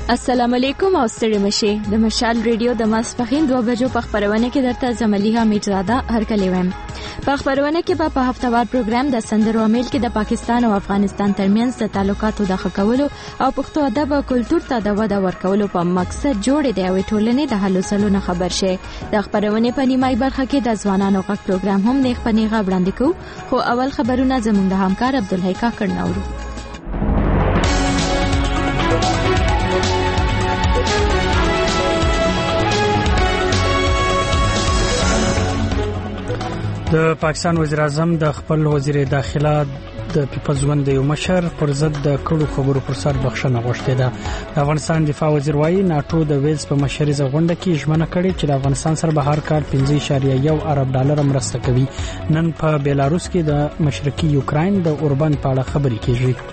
السلام علیکم او ستړي مشه د مشال ریډیو د ماسپخین 2 بجو په خبرونه کې درته زملیها میرزاده هرکلی ویم. په خبرونه کې په هفتهوار پروګرام د سندرو عمل کې د پاکستان او افغانستان ترمنځ د تعلقاتو د ښه کولو او پښتو ادب او کلچر ته د وده ورکولو په مقصد جوړې دی او ټولنې د حل وسلو خبر شي. د خبرونه په نیمای برخه کې د ځوانانو غږ پروګرام هم نیغ په نیغه وړاندې کوو، خو اول خبرونه زموږ د همکار عبدالحی کاکړ نورو. د پاکستان وزیر اعظم د خپل وزیر داخله د پیپلز ګوند د یو مشر پر ضد د کړو خبرو پر سر بخښنه غوښتې ده. د افغانستان دفاع وزیر وايي ناتو د ویلز په مشرۍ غونډه کې ژمنه کړې چې د افغانستان سره به هر کال 15.1 ارب ډالر مرسته کوي. نن په بیلاروس کې د مشرقي یوکراین د اوربند په اړه خبرې کیږي.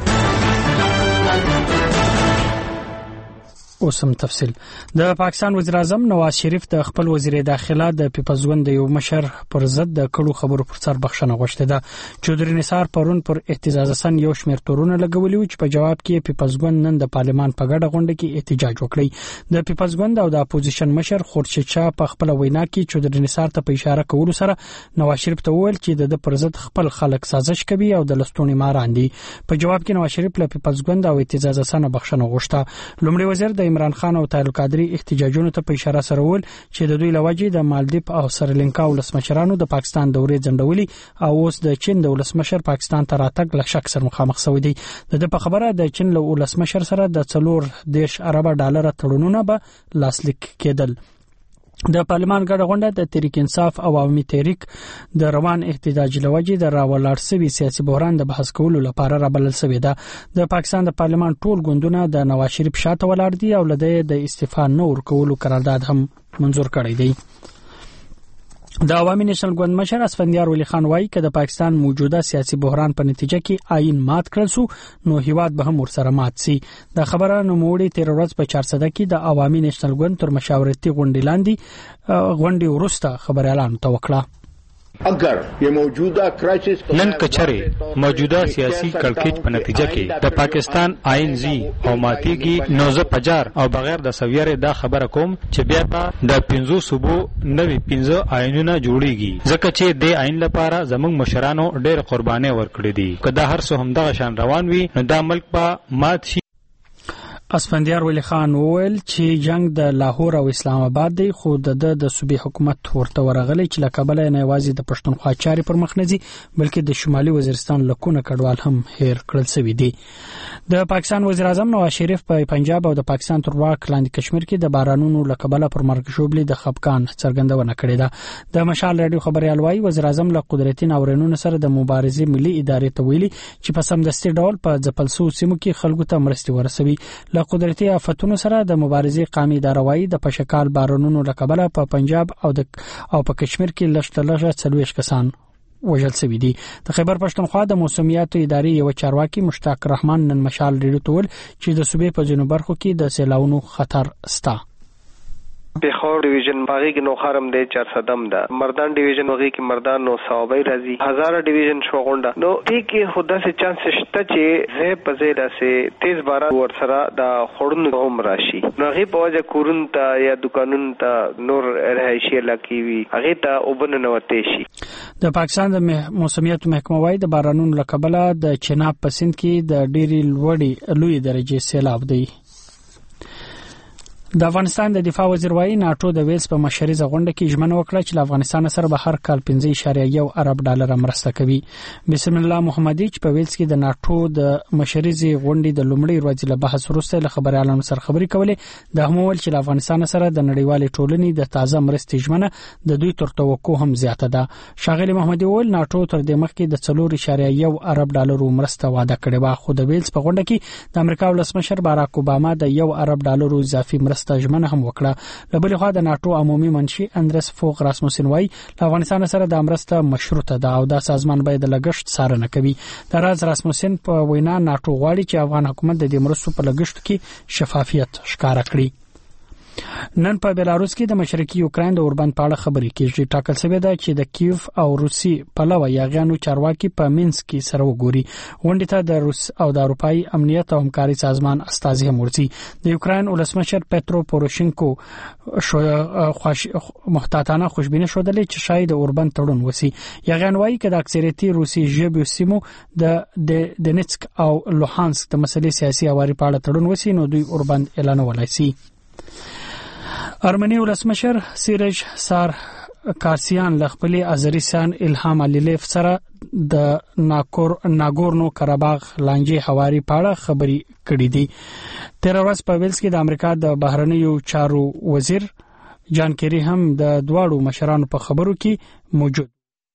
اوسم تفصیل. د پاکستان وزیر اعظم نواز شریف د خپل وزیر داخله د پیپلز ګوند د یو مشر پر ضد د کړو خبرو پر سر بخښنه غوښتې ده. چودري نثار پرون پر اهتزاز حسن یو شمېر تورونه لګولي چې په جواب کې پیپلز ګوند نن د پارلمان په ګډه غونډه کې احتجاج وکړي. د پیپلز ګوند او د اپوزیشن مشر خورشید په خپل وینا کې چودري نثار ته په اشاره کولو سره نواز شریف ته وویل چې د پر ضد خپل خلک سازش کوي او د لستونی ماران دي. په جواب کې نواز شریف له پیپلز ګوند او اهتزاز حسن بخښنه غوښته. لومړي وزیر د عمران خان او طاهر القادری احتجاجونو ته په اشاره سره ول چې د دوی لوجې د مالدیپ او سریلانکا ولسمشرانو د پاکستان دورې ځنډولي او اوس د چین د ولسمشر پاکستان ته راتګ له شک سره مخامخ شوی دی. د په خبره د چین له ولسمشر سره د 4 ارب ډالر تړونونه به لاسلیک کېدل. د پارلمان ګډه غونډه د تحریک انصاف او عوامي تحریک د روان احتجاج لوجې د راولاړ سوي سیاسي بحران د بحث کولو لپاره رابلل شوې ده. د پاکستان د پارلمان ټول ګوندونه د نواز شریف شاته ولاړ دي او لدې د استعفا نه ورکولو قرارداد هم منظور کړی دی. د عوامي نېشنل ګوند مشر اسفندیار ولی خان وايي چې د پاکستان موجوده سیاسي بحران په نتیجه کې آئین مات کړل سو نو هیواد به هم ورسره مات سي. د خبره نوموړي 13 ورځ په 400 کې د عوامي نېشنل ګوند تر مشاورتي غونډې لاندې غونډې ورسته خبر اعلان توکړه. اگر یہ موجودہ کرائسس نن کچره موجوده سیاسي کړکېچ په نتیجه کې د پاکستان آئین زی او ماتيږي نو زه پجار او بغیر د سویره دا خبره کوم چې بیا په د 15 صوبو نوې 15 آئینونه جوړیږي ځکه چې د آئین لپاره زموږ مشرانو ډېر قرباني ورکړې دي. کله هر څه هم دغه شان روان وي نو دا ملک په مات شي. اسفندیار ولی خان وویل چې جنگ د لاهور او اسلام آباد دی، خو د صوبې حکومت ورته ورغلی چې لکبل نه یوازې د پښتونخوا چاري پر مخ نه ځي بلکې د شمالي وزیرستان لکونه کډوال هم هیر کړل شوی دی. د پاکستان وزیر اعظم نواز شریف په پنجاب او د پاکستان تر واک لاندې کشمیر کې د بارانونو لکبل پر مرګ شوبلې د خپکان څرګندونه کړې ده. د مشال رادیو خبريال وايي وزیر اعظم له قدرتي ناورینونو سره د مبارزې ملي ادارې ته ویلي چې په سمدستي ډول په ځپلسو سیمو کې خلکو ته مرستي ورسوي. له قدرتي آفتونو سره د مبارزې قامي اداره وايي د پشکال بارانونو لکبل په پنجاب او په کشمیر کې لږه 40 کسان وژل شوي دي. د خیبر پښتونخوا د موسمیاتو ادارې یو چارواکي مشتاق رحمان نن مشال ریډیو ته ویل چې د صوبې په جنوب برخو کې د سیلاونو خطر سته. پیښور ډیویژن باغی کې نو خرم دی 400 ده، مردان ډیویژن باغی کې مردان نو صوابی راځي، هزار ډیویژن شو غونډه نو دې کې خدا سه چانس شته چې زه په زیاده سه تیز باران ور سره د خورونو هم راشي نو هغه په وجه کورون ته یا دکانونو ته نور رهایشي علاقې وي هغه ته وبن نه وته شي. د پاکستان د موسمیاتو محکمه وايي د بارانونو لکبل د چناب په سند کې د ډېری لوی درجه سیلاب دی. د افغانستان د دفاع وزیر وايي ناتو د ویلز په مشرۍ غونډه کې ژمنه وکړه چې افغانستان سره به هر کال 15.1 ارب ډالر مرسته کوي. بسم الله محمدي چې په ویلز کې د ناتو د مشرۍ غونډې د لومړۍ ورځې له بحث وروسته له خبريالانو سره خبرې کولې د همول چې افغانستان سره د نړیوال ټولنې د تازه مرستې ژمنه د دوی تر توقع هم زیاته ده. شاغلی محمدي وویل ناتو تر دې مخکې د 4.1 ارب ډالر مرسته وعده کړې و، خو د ویلز په غونډه کې د امریکا ولسمشر باراک اوباما د 1 ارب ډالر اضافي مرسته ژمنه هم وکړه. له بل خوا د ناتو عمومي منشي اندرس فوق راسموسن وايي افغانستان سره د امرسته مشروطه ده او د سازمان باید لګښت څارنه کوي. د راز راسموسن په وینا ناتو غواړي چې افغان حکومت د دې مرستو په لګښت کې شفافیت ښکاره کړي. نن په بلاروس کې د مشرقي یوکرين د اوربند په اړه خبرې کیږي. ټاکل شوی دی چې د کیف او روسي پلوه یاغیانو چارواکي په مینسک کې سره وګوري. غونډې ته د روس او د اروپאי امنیت او همکاري سازمان استازي هم ورسي. د یوکرين ولسمشر پترو پوروشینکو محتاطانه خوشبینه شودلې چې شاید اوربند تړون وسی. یاغیان وايي چې د اکثریتي روسي ژبې سیمو د دنیتسک او لوهانسک د مسلې سیاسي اواري په اړه تړون وسی نو دوی اوربند اعلان ولای شي. ارمني ولسمشر سیرج سار کارسیان لخپلي ازریسان الهام علیلیف سره د ناګورنو کراباغ لانجې حواري پاړه خبري کړې دي. تیر ورځ په ویلز کې د امریکا د بهرنیو چارو وزیر جان کیری هم د دواړو مشرانو په خبرو کې موجود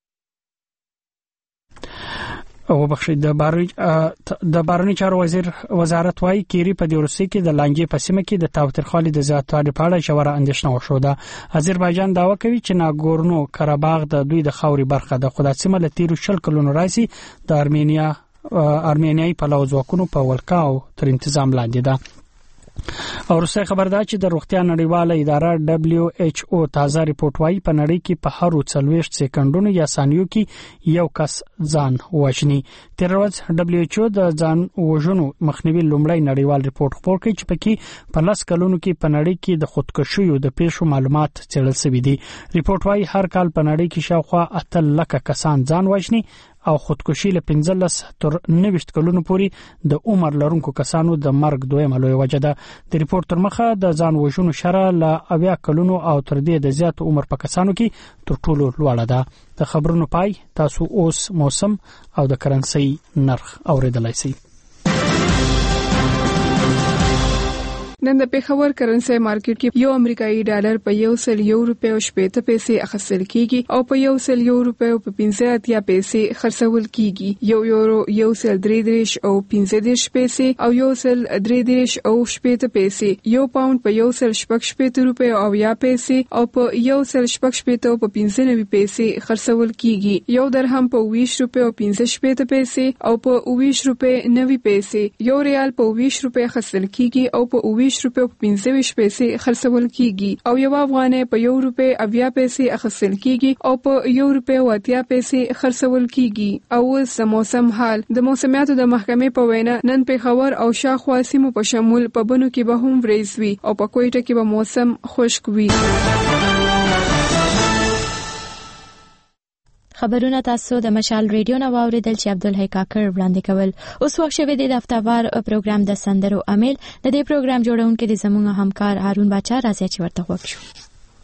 او بخښي. د بهرنی چارو وزارت وايي کیری په د روسي کې د لانجې په سیمه کې د تاوتریخوالي د زیاتوالي په اړه ژوره اندېښنه وښوده. آذربایجان دعوا کوي چې ناګورنو کراباغ د دوی د خاوري برخه ده، خو د سیمه له تیرو 40 کلونو راځي د ارمینیایي پلاو ځواکونو په ولکا او تر انتظام لاندې ده. او روسي خبردار چې د روغتیا نړیواله اداره WHO تازه ریپورت وايي په نړۍ کې په هر 40 سکندونو یا ثانیو کې یو کس ځان وژني. تیر ورځ WHO د ځان وژنو مخنیوي لومړی نړیوال ریپورت خپور کړ چې پکې په 10 کلونو کې په نړۍ کې د خودکشیو د پیښو معلومات څېړل شوي دي. ریپورت وايي هر کال په نړۍ کې شاوخوا 8 لک کسان ځان وژني او خودکشي له 15 تر 90 کلونو پورې د عمر لرونکو کسانو د مرګ دویمه لوی وجه ده. د ریپورت تر مخه د ځان وژنو شره له 80 کلونو او تر دې د زیات عمر په کسانو کې تر ټولو لوړه ده. د خبرونو پای تاسو اوس موسم او د کرنسي نرخ اوریدلای شئ. نن د پیښور کرنسي مارکیټ کې یو امریکایي ډالر په 100 روپیو 80 پیسې اخیستل کیږي او په 100 روپیو په 15 پیسې خرڅول کیږي. یو یورو 1.33 او 15 پیسې او 1.33 او 80 پیسې. یو پاوند په 1.80 روپیو او 10 پیسې او په 1.80 په 95 پیسې خرڅول کیږي. یو درهم په 20 روپیو 15 پیسې او په 20 روپے 90 پیسې. یو ریال په 20 روپے خرڅول کیږي او په 20 روپے 25 پیسې خرڅول کیږي او یو افغانۍ په 1 روپے 80 پیسې اخیستل کیږي او په 1 روپے 80 پیسې خرڅول کیږي. او د موسم حال د موسمیاتو د محکمې په وینا نن پیښور او شاوخوا سیمو په شمول په بنو کې به هم وریځ وي او په کوټه کې به موسم خشک وي. خبرونه تاسو د مشال ریډیو نو اوریدل چې عبدالحی کاکر وړاندې کول. اوس وخت شوه د هفتهوار پروګرام د سندرو امیل. د دې پروګرام جوړونکو د زموږ همکار هارون بچا راځي چې ورته وښیو.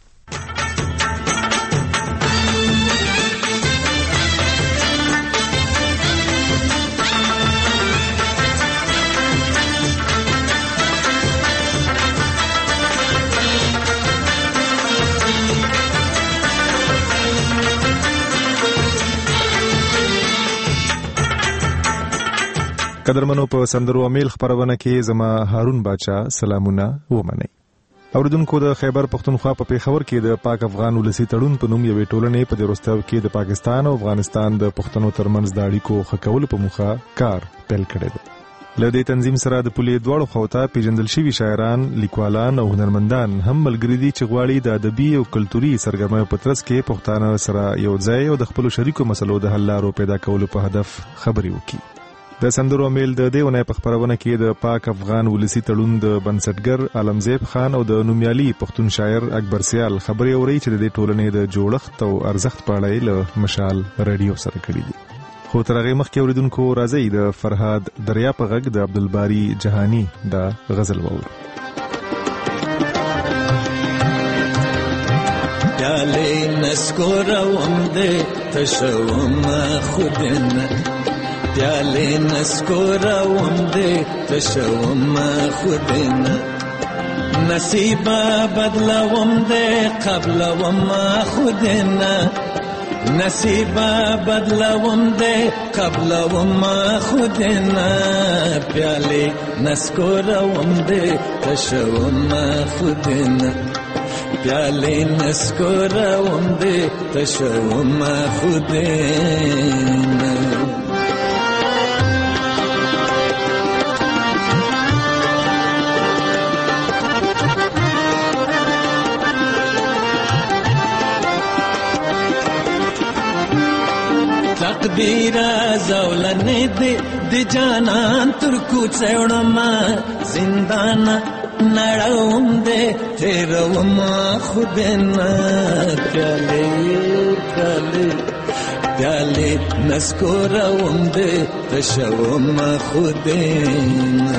قدرمنو په سندرو امیل خبرونه کې زما هارون بچا سلامونه ومنئ. اوریدونکو د خیبر پختونخوا په پیښور کې د پاک افغان ولسی تړون په نوم یوې ټولنې په دروستاو کې د پاکستان او افغانستان د پښتنو ترمنځ د اړیکو ښه کولو په موخه کار پیل کړی دی. له دې تنظیم سره د پولې دواړو خواته پیژندل شوي شاعران، لیکوالان او هنرمندان هم ملګري دي چې غواړي د ادبي او کلتوري سرګرمیو په ترڅ کې پښتانه سره یو ځای او د خپلو شریکو مسلو د حل لارو پیدا کولو په هدف خبرې وکړي. د سندرو امیل د دې ونې په خبرونه کې د پاک افغان ولسی تړون د بنسټګر عالمزیب خان او د نومیالي پښتون شاعر اکبر سیال خبرې اوري چې د دې ټولنې د جوړښت او ارزښت په اړه له مشال رادیو سره کړي دي. خو تر هغه مخکې اوریدونکو راځي د فرهاد دریا په غږ د عبدالباری جهانی د غزل وور. یاله نسکوروم دې تشوم خودنه پیاله نسکوروم دې تشوم خودنه نصیبه بدلوم دې قبلوم خودنه نصیبه بدلوم دې قبلوم خودنه پیاله نسکوروم دې تشوم خودنه پیاله نسکوروم دې تشوم خودنه. تدبیر زولنې د جانان تر کوڅهړما زندان نړوم دې تیروم خود نه پیالې نسکوروم دې تشوم خود نه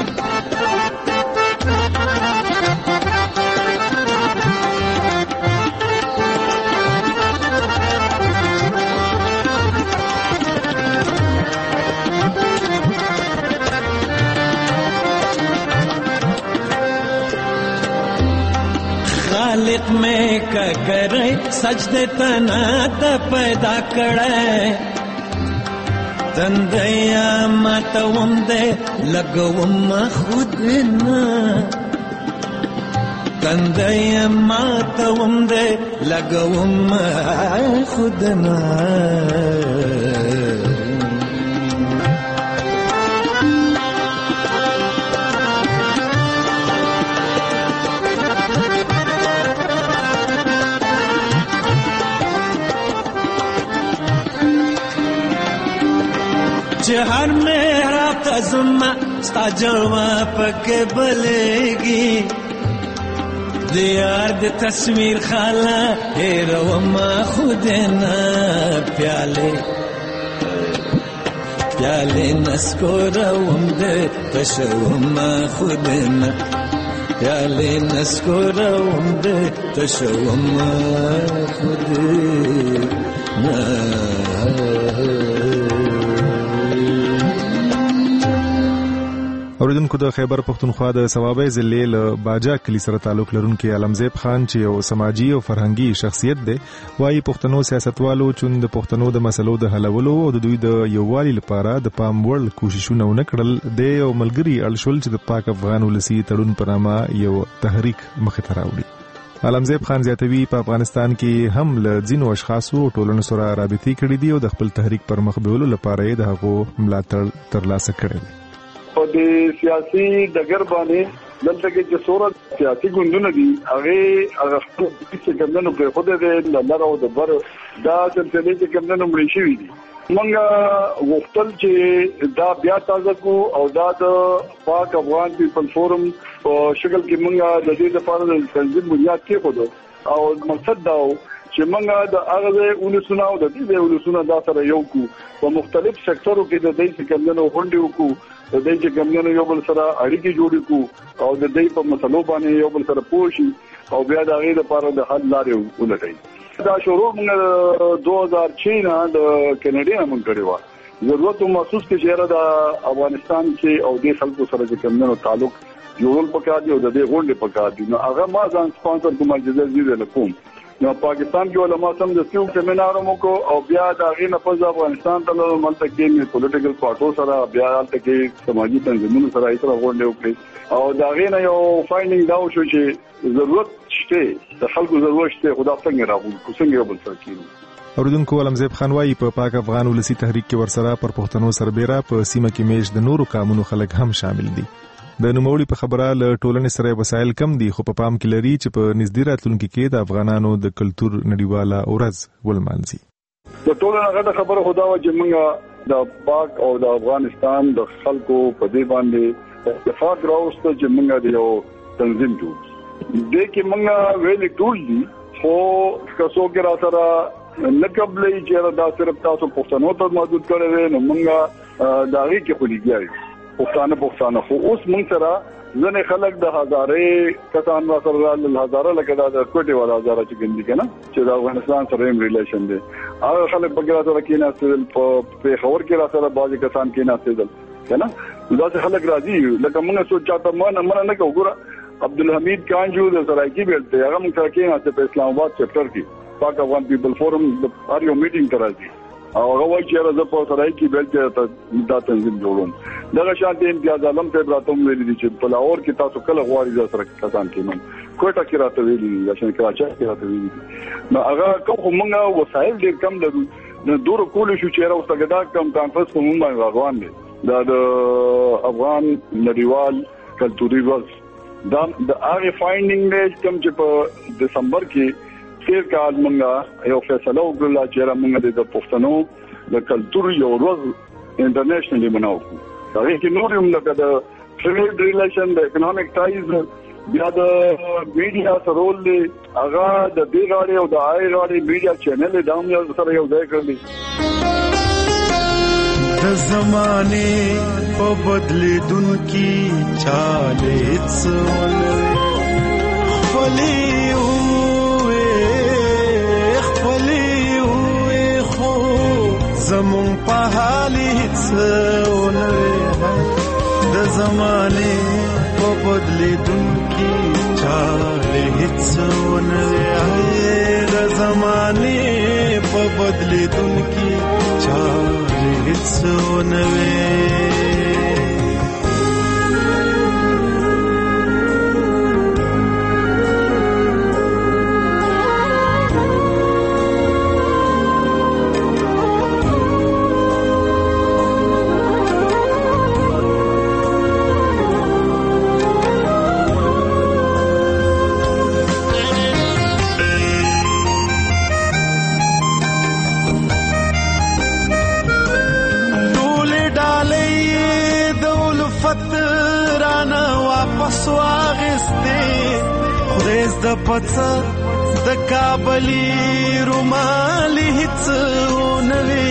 خالق میں کا کرے سجدے تنا ته پیدا کړه تندیا ماتوم دې لګوم خود نه تندیا ماتوم دې لګوم خود نه हर मेरा तज़ुमा स्ता जलवा पके बलेगी दियार द तस्वीर खाला हे रवमा खुद ना प्याले नस्कोरवम दे तशवमा खुद ना प्याले नस्कोरवम दे तशवमा खुद ना اوریدونکو د خیبر پختونخوا د ثوابه ضلع له باجا کلی سره تعلق لرونکي علمزیب خان چې یو سماجی او فرهنګي شخصیت دی وايي پښتنو سیاستوالو چې د پښتنو د مسلو د حلولو او د دوی د یووالي لپاره د پام وړ کوششونه ونکړل د یو ملګری الشول چې د پاک افغان ولسی تړون په نامه یو تحریک مخې ته راوړي. علمزیب خان زیاتوي په افغانستان کې هم له ځینو اشخاصو او ټولنو سره رابطې کړې دي او د خپل تحریک پر مخ بیولو لپاره یې د هغو ملاتړ ترلاسه کړی دی. او د سیاسي ډګر باندې دلته کې چې څوره سیاسي ګوندونه دي هغه چې کمنو په خوده د لاره او د بر دا سلسله چې کمنو مړي شي دي مونږه وختل چې دا بیا تازه کو او دا د پاک افغان پیپل فورم په شکل کې مونږه د دې لپاره د تنظیم بنیاد کې خو او مقصد دا چې مونږه د هغه ولسونو او د دې ولسونو دا سره یو کو په مختلف سکتورو کې د دې چې کمنو غونډې وکړو د دې چې کمنو یو بل سره اړیکې جوړې کو او د دې په مسلو باندې یو بل سره پوښي او بیا د هغه لپاره د حل لارې ولټوي. دا شروع موږ 2006 نه د کینیډا موږ کړی و ضرورت محسوس کې چې د افغانستان کې او د خلکو سره چې کمنو تعلق جوړول پکار دي او د دې غونډې پکار دي نو هغه ما ځان سپانسر کوم چې زه لکوم نو پاکستان کې علما سم د سیو سیمینار مو کو او بیا د هغه نه په افغانستان ته نو ملته کې پولیټیکل پارټو سره بیا حالت کې سماجی تنظیمونو سره ایتره غونډه وکړي او د هغه نه یو فاینډینګ دا شو چې ضرورت شته د خلکو ضرورت شته خدا څنګه راغون کو څنګه یو بل سره کینو. اوریدونکو علمزیب خان وايي په پاک افغان ولسی تحریک کې ورسره پر پښتنو سربېره په سیمه کې میش د نورو قومونو خلک هم شامل دي. د نوموړي په خبره له ټولنې سره وسایل کم دي خو په پام کې لري چې په نږدې راتلونکي کې د افغانانو د کلچر نړیواله ورځ ولمانځي. د ټولنې غږ خبره خدا و چې موږ د پاک او د افغانستان د خلکو په دې باندې اتفاق راوسته چې موږ د یو تنظیم جوړ دې کې موږ ویلې ټول دي خو کسو کې را سره نقبلې چې دا صرف تاسو پښتنو ته محدود کړی نو موږ دا غي کې خلګیږي پښتانه خو اوس موږ سره ځنې خلک د هزارې کسان را سره ل هزاره لکه دا د کوټي ولا هزاره چې ګندې کنه چې د افغانستان سره هم ریلیشن دی هغه خلک بګرا سره کې نه سل په خبر کې را سره بعضی کسان کې نه سل کنه دا چې خلک راځي لکه موږ سوچ چاته نه کوو عبدالحمید کانجو د سرایکی بیلته هغه موږ سره کې نه په اسلام آباد چپټر کې پاک افغان پیپل فورم د هر یو میټینګ راځي او هغه وایي چې راځه په سرایکی بیلته دا تنظیم جوړوم دغه شان د امتیاز عالم ته براتوم ویلي دي چې په لاهور کې تاسو کله غواړئ ځا سره کسان کې نو کوټه کې راته ویلي دي چې کراچۍ کې راته ویلي دي نو هغه کوم موږ وسایل ډېر کم لرو نو دور کول شو چې راوستګه دا کم کانفرنس کوم باندې روان دي دا د افغان نړیوال کلتوري ورځ دا د هغه فایندینګ دی چې په دسمبر کې تیر کال موږ یو فیصله وکړه چې موږ د پښتنو د کلچر یو ورځ انټرنیشنلی مناو دا کې نور هم لکه د ټریډ ریلیشن د اکونومیک ټایز بیا د میډیا سره ول هغه د دې غاړي او د آی غاړي میډیا چینل د هم یو سره یو ځای کړی د زمانه په بدلیدونکو چاله خپلې خو زمون په حال هڅونه د زمانه په بدلیدونکو چاله هڅونه د زمانه په بدلیدونکو چاله هڅونه د پڅ د کابلی رومال هڅونوي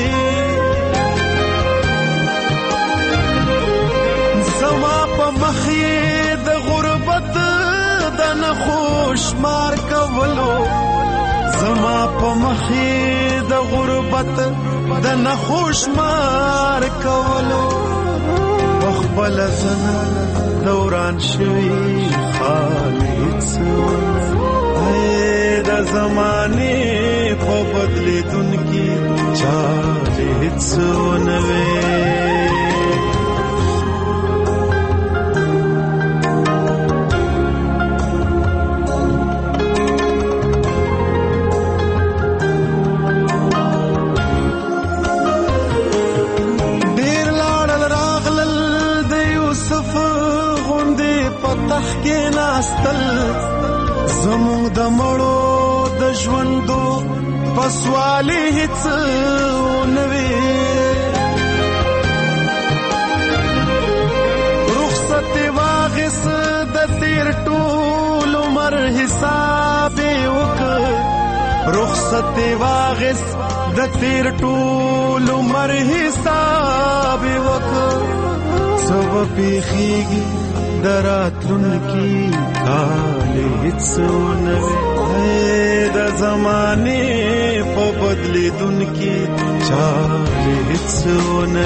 زما په مخې د غربت د نخوش مار کولو زما په مخې د غربت د نخوش مار کولو بخبل زنا دوران شوی خالد سون د زمانه په بدلیدونکو چاله هڅونه زمون د مړو د ژوندو پسوالې هڅونوي رخصت واغس د تیر ټول عمر حساب وکړ رخصت واغس د تیر ټول عمر حساب وکړ سب پیخیږي دراتونکو حاله هڅونه د زمانه په بدلیدونکو چاله هڅونه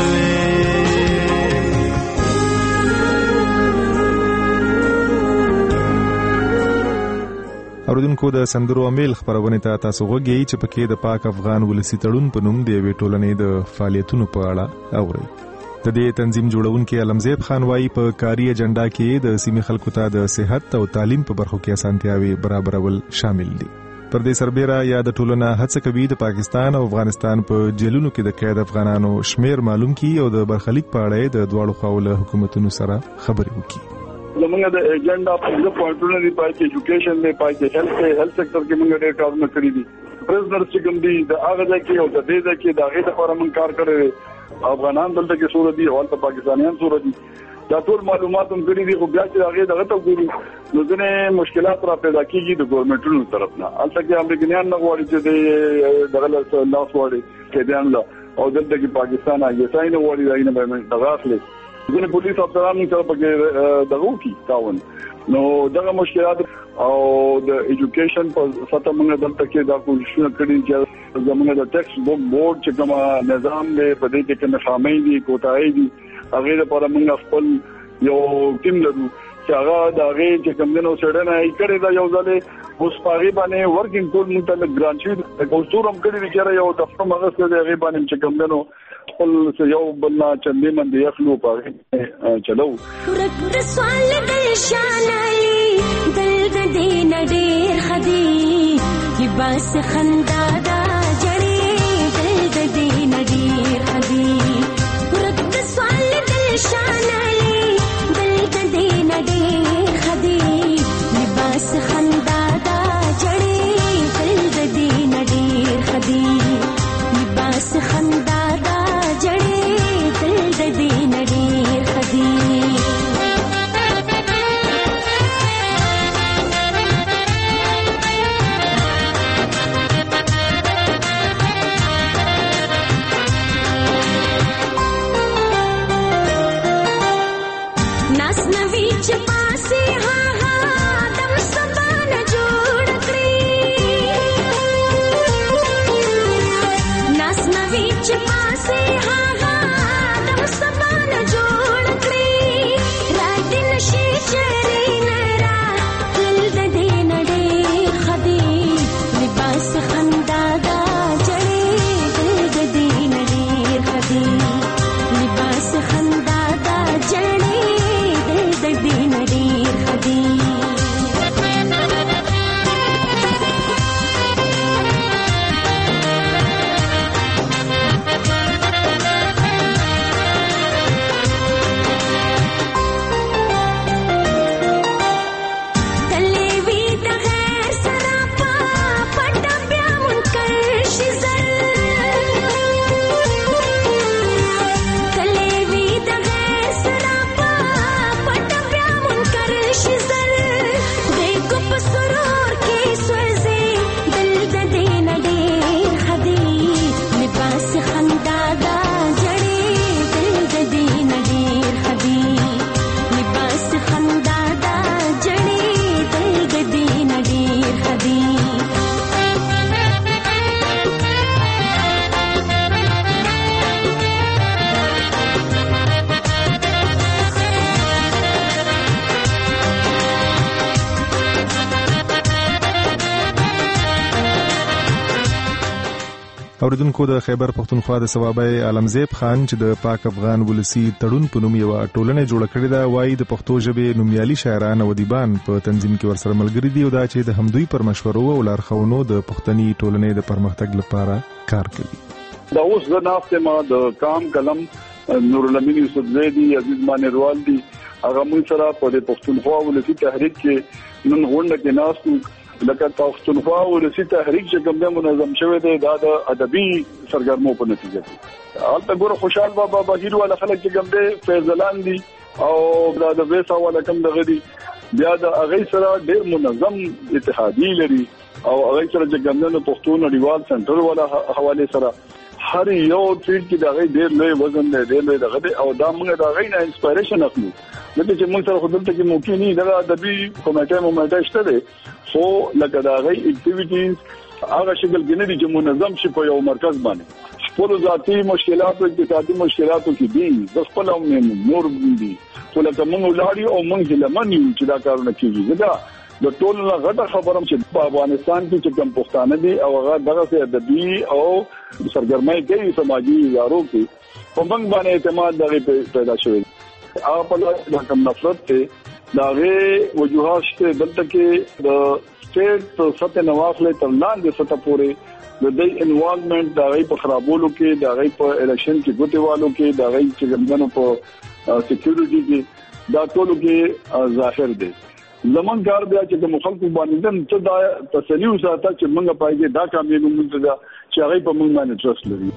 اوردونکو د سندرو امیل خبرونه ته تاسو غوږی چې پکې د پاک افغان ولسی تړون په نوم دی وی ټولنې د فعالیتونو په اړه اوري د دې تنظیم جوړونکو علمزیب خان وايي په کاری اجنډا کې د سیمې خلکو ته د صحت او تعلیم په برخو کې اسانتیاوي برابرول شامل دي پر دې سربېره یا د ټولنه هڅه کوي د پاکستان او افغانستان په جیلونو کې د قید افغانانو شمیر معلوم کړي او د برخلیک په اړه د دواړو خواوو حکومتونو سره خبرې وکړي زمونږ د ایجنډا په پوینټونو دی پای کې ایجوکیشن دی پای کې هیلث سېکټر کې موږ ډېر کارونه کړی دي پرزنر چې کوم دي د هغه ځکه او د دې ځکه د هغه لپاره موږ کار کړی افغانان دلته کې صورت دي او د پاکستانیان صورت دي دا ټول معلومات هم کړی دي خو بیا چې هغه دغه ته ګورو نو ځنه مشکلات را پیدا کیږي د ګورنمنټونو طرف نه البته کې امریکایان نه غواړي چې دغه لاس وړي کې ځان لا او دلته کې پاکستان هغه ځای نه وړي داینه به دغه اخلي ځنه پولیس افسرانو سره پکې دغه کی تاون نو دغه مشکلات او د ایجوکیشن په سطح موږ دلته کې دا کوششونه کړي چې زموږ د ټیکس بوک بورډ چې کوم نظام دی په دې کې ناخوامي دي کوتاهي دي هغه لپاره موږ خپل یو ټیم لرو چې هغه د هغه چې کوم نو سړنه یې کړی دا یو ځله اوس پاغي باندې ورکینګ ټول موږ ته ګرانټي کوستور هم کړی چې یو دفتر مغه څه دی هغه باندې چې کوم نو خپل یو بلنا چندې من دی خپل پاغي چلو ورته سوال د شانالي دل د دې نډیر خدي لباس خندا دا جړې دل د دې نډیر خدي ورته سوال د شانالي دل د دې نډیر خدي لباس خندا دا جړې دل د دې نډیر خدي لباس خندا اوریدونکو د خیبر پختونخوا د ثوابای عالمزیب خان چې د پاک افغان ولسی تړون په نوم یو ټولنه جوړ کړې ده وایي د پښتو ژبې نومیالي شاعران او ادیبان په تنظیم کې ورسره ملګري دي او دا چې د همدوی پر مشورو او لارښوونو د پښتني ټولنې د پرمختګ لپاره کار کوي. دا اوس د نافته ما د کام قلم نور الامین یوسف زیدی عزیز مانروال دی هغه موږ سره په پښتونخوا ولسی تحریک کې نن غونډه کې ناستو لکه پښتونخوا ولسی تحریک چې کوم منظم شوی دی دا د ادبي سرګرمو په نتیجه کې حالت ګوره خوشحال بابا بهیر والا خلک چې کوم دی فیضلان دي او د ویسا والا کوم دغه دي بیا د هغه سره ډیر منظم اتحادی لري او هغه سره چې کوم د پښتون نړیوال سنټر والا حواله سره هر یو ټریټ کې دغه ډیر لوی وزن دی ډیر لوی دغه او دا موږ دا غي نه انسپایریشن اخلو لکه چې موږ سره خپل ته کې ممکن نه دا ادبي کومټه شته دی خو لکه دا غي اکټیویټیز هغه شکل کې نه دي چې منظم شي په یو مرکز باندې خپل ذاتي مشکلات او اقتصادي مشکلاتو کې دي د خپل نور دي خو لکه موږ ولاړی او موږ لمنې چې دا کارونه کوي دا د ټول نه غټه خبره چې په افغانستان کې چې کوم پښتانه دي او هغه دغه ادبي او سرګرمۍ کوي سماجی ادارو کې په موږ باندې اعتماد دغه پیدا شوی هغه په لاره کوم نفرت ته دغه وجوهات ته دلته کې د سټیټ سطح نواخلې تر لاندې سطح پورې د دې انوالومنت دغه په خرابولو کې دغه په الیکشن کې ګوتېوالو کې دغه چې ګمنو په سکیورټي کې دا ټول کې ظاهر دي زمون کار بیا چې د مخالفت باندې ته دا تسلیو ساته چې موږ پایږي دا کامیابی موږ ته چې هغه په موږ باندې ترست لري.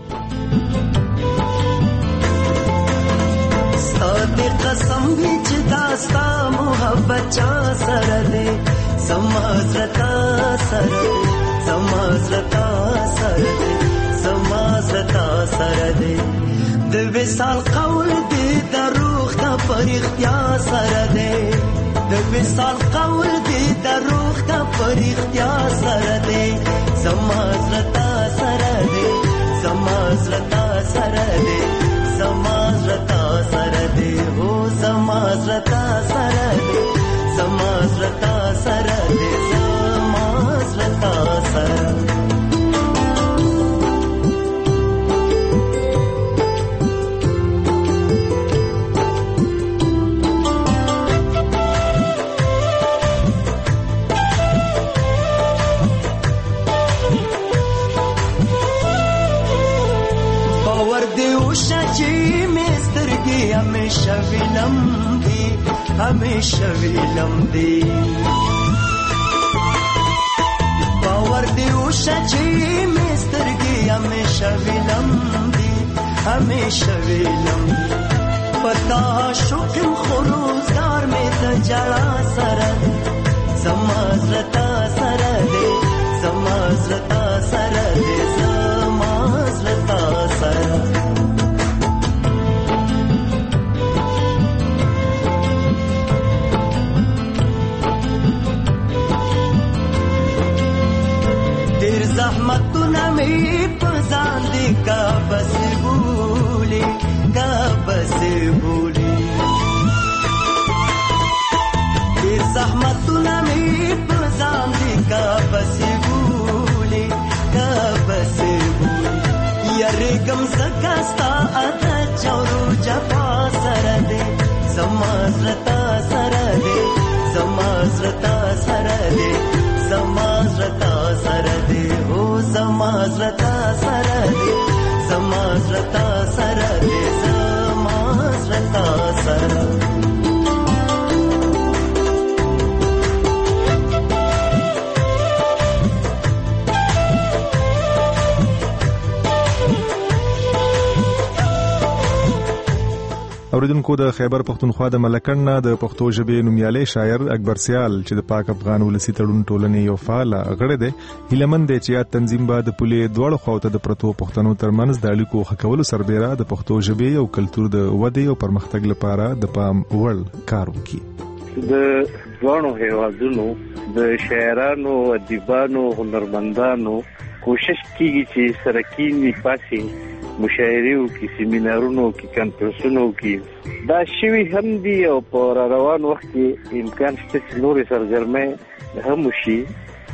ستاسو قسم وی چې داستا محبت چا سره دې سمازتا سره سمازتا سره سمازتا سره دې د وصال قول دې دروغ ته پرختیا سره دې د وصال قول دې دروغ ته پرختیا سره دې سمازتا سره دې سمازتا سره دې سمازتا سره دې هو سمازتا سره دې سمازتا سره دې سمازتا سره हमेशा विलम दे बावर दे उषा जी मिस्तर की हमेशा विलम पता शुक्र खुरोजगार में तजड़ा सरद समाजता सरदे समाजता सरदे समाजता सरद زحمتنا می پزان دی کا بس بولی دیر زحمتنا می پزان دی کا بس بولی یری گم زکاستا اتا چورو جفا سره دے سمازرتا سره دے سمازرتا سره دے سمازرتا سره دے هو سمازرتا سره دے سمازرتا سره دے سمازرتا سره اوریدونکو د خیبر پختونخوا د ملکن د پښتو ژبې نومیالي شاعر اکبر سیال چې د پاک افغان ولسی تړون ټولنې یو فعال غړی دی هیلمن دی چې یا تنظیم به د پولې دوړ خواته د پرتو پښتنو ترمنځ د اړیکو خکولو سربېره د پښتو ژبې او کلچر د ودې او پرمختګ لپاره د پام وړ کار وکړي. د ځوانو هیوادونو د شاعرانو ادیبانو هنرمندانو کوشش کیږي چې سرکینی پاسي مشاعرو کې سیمینارونو کې کانفرنسونو کې دا شوی هم دی او په روان وخت کې امکان شته چې نور سرګرمه هم شي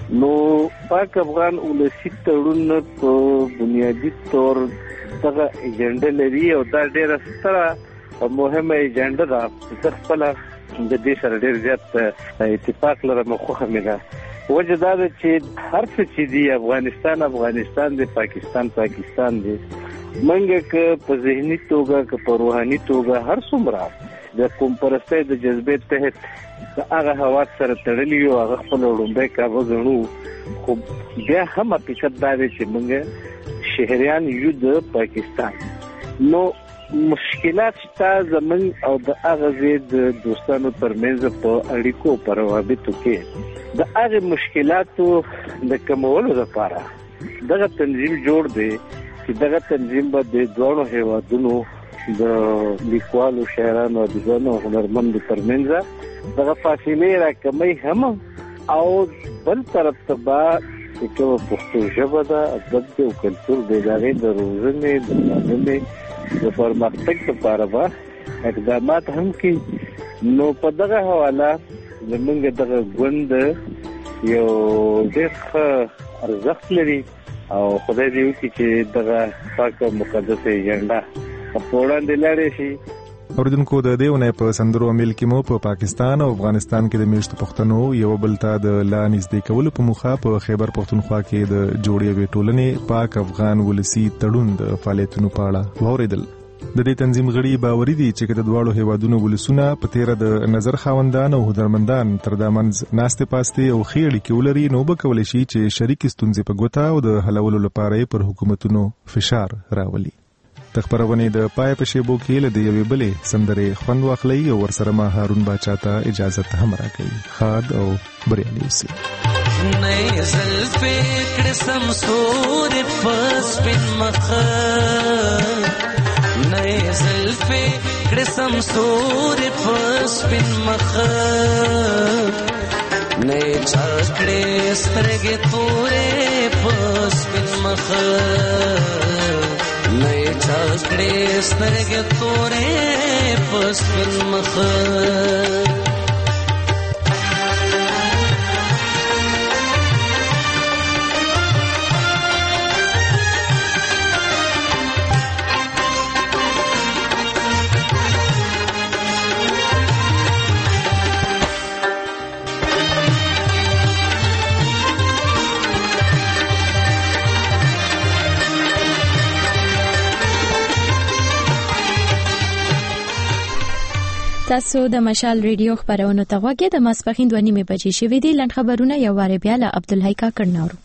نو پاک افغان ولسی تړون په بنیادی تور دغه ایجنډا لري او دا ډیره ستره او مهمه ایجنډا ده چې خپل د دې سره ډیر زیات اتفاق لرم خو هم ده وجه دا ده چې هر څه چې دی افغانستان دی پاکستان دی منګه ک په ذهني توګه ک په روحاني توګه هر څومره د کوم پرسته د جذبې تحت هغه هوا سره تړلی او هغه خپل وړاندې کاوه غنو خو بیا هم حقیقت دا دی چې موږ شهریان یو د پاکستان نو مشکلات شته زمون او د هغه د دوستانو ترمنځ په اړیکو پر روابطو کې د هغه مشکلاتو د کمولو لپاره دغه تنظیم جوړ دی چې دغه تنظیم به د دوه هیوادونو د لیکوالو شاعرانو او ځوانو هنرمندو ترمنځ دغه فاصله راکمي هم او بل طرف ته به چې پښتو ژبه ده ادب او کلتور د ادارې د روزنې د تعلیم د پرمختګ لپاره به اقدامات هم کوي نو په دغه حواله زمونږ دغه ګوند یو ډېر ارزښت لري او خدای دې وکړي چې دغه پاک مقدس ایجنډا په وړاندې لاړې شي. اوریدونکو د دیونه په سندرو عمل کې مو په پاکستان او افغانستان کې د میشتو پښتنو یو بل ته د لانیز د کول په مخه په خیبر پښتونخوا کې د جوړې ټولنې پاک افغان ولسی تړون د فعالیتونو په اړه ووریدل. د دې تنظیم غړي باوري دي چې د دواړو هیوادونو ولسونه په تیر د نظر خاوندان او هنرمندان تر دامنځ ناشته پاسته او خېړی کې ولري نو به کولای شي چې شریک ستونزې په ګوته او د حلولو لپاره پر حکومتونو فشار راولي. تخبرونه د پای په شیبو کې له یوې بلې سندرې خوند واخلي او ورسره ما هارون باچا ته اجازه هم راکړي. خاد او بریالي اوسئ. نئی زلفې کړه سمسور پس پن مخ نئی زلفې کړه سمسور پس پن مخ نئی چاکړې سترګې تورې پس پن مخ نئی چاکړې سترګې تورې پس پن مخ تاسو د مشال ریډیو خبرونه ته غوږی د ماسپخین 2:30 بجې شوې دي. لنډ خبرونه یو واره بیا له عبدالحی کاکړ نورو.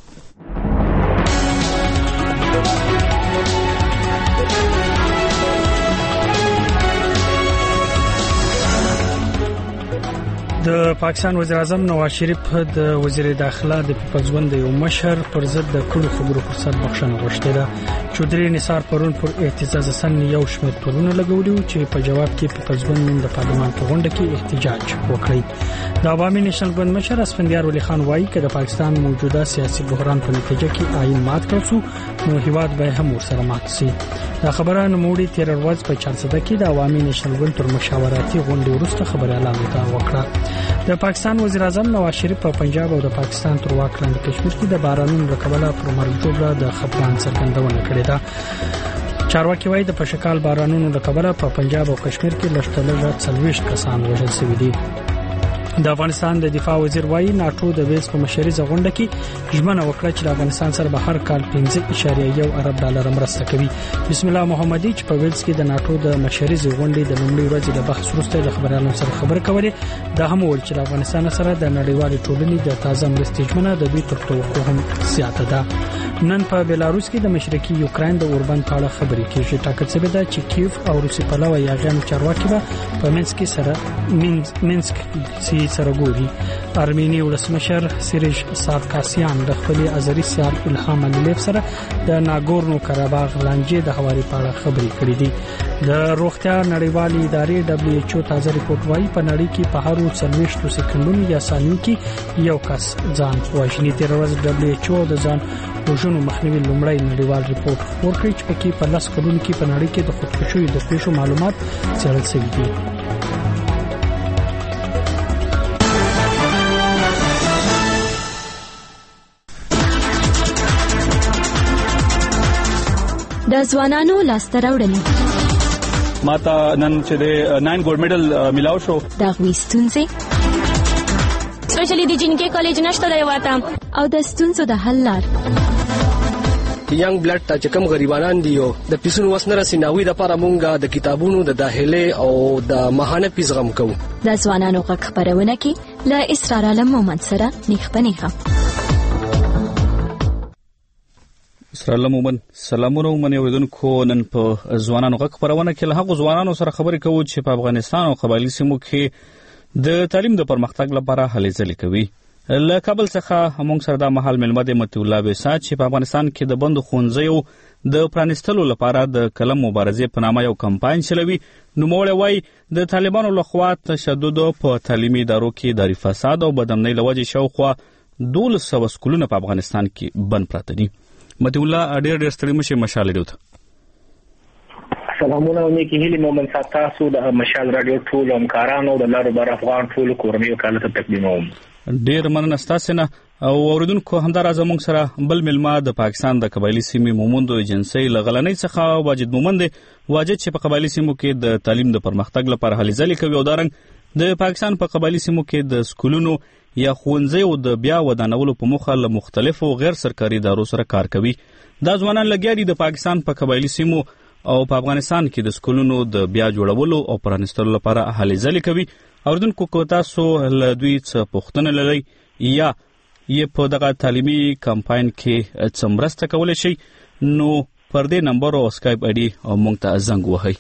د پاکستان وزیر اعظم نواز شریف د وزیر داخله د پیپلزګوند یو مشر پر ضد د کړو خبرو پر سر بخښنه غوښتې ده. چودري نثار پرون پر اعتزاز سن یو شمېر تورونه لګولي چې په جواب کې پیپلزګوند د پارلمان په غونډه کې احتجاج وکړي. د عوامي نېشنل ګوند مشر اسفندیار ولی خان وایي چې د پاکستان موجوده سیاسي بحران په نتیجه کې آئین مات کړو نو هیواد به هم ورسره مات شي. دا خبره نوموړي تیر ورځ په چارسده کې د عوامي نېشنل ګوند تر مشاوراتي غونډې وروسته خبريالانو ته وکړه. د پاکستان وزیر اعظم نواز شریف په پنجاب او د پاکستان تر واک لاندې کشمیر کې د بارانونو رکبله پر مرجوبه د خپګان څرګندونه کړې ده. چارواکي وایي د پشکال بارانونو رکبله په پنجاب او کشمیر کې لږترلږه 40 کسان وژل شوي دي. د افغانستان د دفاع وزیر وایي ناتو د ویلز په مشرۍ غونډه کې ژمنه وکړه چې د افغانستان سره به هر کال 15.1 ارب ډالر مرسته کوي. بسم الله محمدي چې په ویلز کې د ناتو د مشرۍ غونډې د لومړي ورځې د بحث وروسته د خبريالانو سره خبرې کولې دا هم ویل چې د افغانستان سره د نړیوال ټولنې د تازه مرستې ژمنه د دوی تر توقع هم زیاته ده. نن په بلاروس کې د مشرقي یوکرين د اوربان په اړه خبرې کیږي. ټاکل شوی ده چې کیف او روسي پلوه یاغیان چارواکي به په منسک سره ګوري. ارمینی ولسمشر سیریج سارکاسیان د خپل ازری سیال الهام علیف سره د ناګورنو کاراباغ لانجې د حوالې په اړه خبرې کړې دي. د روغتیا نړیوالې ادارې WHO تازه ریپورت وايي په نړۍ کې په هر 40 سکندونو یا ثانیو کې یو کس ځان وژني. تیر ورځ WHO د ځان وژنو مخنیوي لومړی نړیوال ریپورت خپور کړ چې پکې په 10 کلونو کې په نړۍ کې د خودکشي د پیښو معلومات څرګند شوي دي. د ځوانانو لاسته راوړنې ماته نن چې د 9 ګولډ میډل ملاو شو د غوښتنځي سپیشلی د جنکې کالج نشته دی واته او د ستونزو د حل لار ینګ بلډ ته چې کوم غریبانان دي او د پیسونو وسنه رسیناوي د لپاره مونږه د کتابونو د داخله او د ماهانه پیغام کوو د ځوانانو غږ خبرونه کې له اسرار علم مومند سره نیخبنيخه اسرار علم مومند سلامونه ومنه ودونکو نن په ځوانانو غږ خبرونه کې له هغو ځوانانو سره خبرې کوو چې په افغانستان او قبایلی سیمو کې د تعلیم د پرمختګ لپاره هلې ځلې کوي له کابل څخه موږ سره د محل ملمه د متي الله بسات چې په افغانستان کې د بند خونځیو د پرانستلو لپاره د کلم مبارزې په نامه یو کمپاین چلوي نو موږ وایي د طالبانو لخوا تشدد په تعلیمي ادارو کې د فساد او بدامنۍ لوجې شاوخوا 1200 سکولونه په افغانستان کې بند پراته دي متي الله ډېر ستړي مشه مشال دیوت سلامونه نیکی هیله مومن تاسو د مشال رادیو ټول همکارانو د لارو بر افغان ټول کورنیو کاله ته تقدیموم ډیر مننه ستاسو نه او اوریدونکو همدار زموږ سره بل ملما د پاکستان د قبایلی سیمې مومندو ایجنسی لغلنۍ څخه واجد مومند واجد چې په قبایلی سیمو کې د تعلیم د پرمختګ لپاره هلې ځلې کوي او دارنګ د پاکستان په قبایلی سیمو کې د سکولونو یا ښوونځیو د بیا ودانولو په موخه له مختلفو غیر سرکاري ادارو سره کار کوي دا ځوانان لګیا دي د پاکستان په قبایلی سیمو او په افغانستان کې د سکولونو د بیا جوړولو او پرانستلو لپاره هلې ځلې کوي اوردونکو کو تاسو له دوی څخه پوښتنه لرئ یا یې په دغه تعلیمي کمپاین کې څه مرسته کولی شئ نو پر دې نمبر او اسکایپ آی ډي موږ ته زنګ وهئ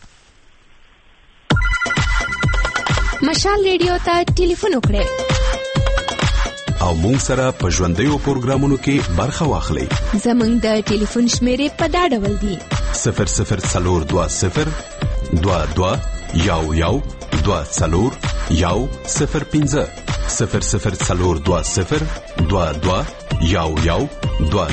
مشال ریډیو ته ټلیفون وکړئ او موږ سره په ژوندیو پروګرامونو کې برخه واخلئ زموږ د ټلیفون شمیرې په دا ډول دي 0040 22 یو 2 یو 05 0040 22 یو 2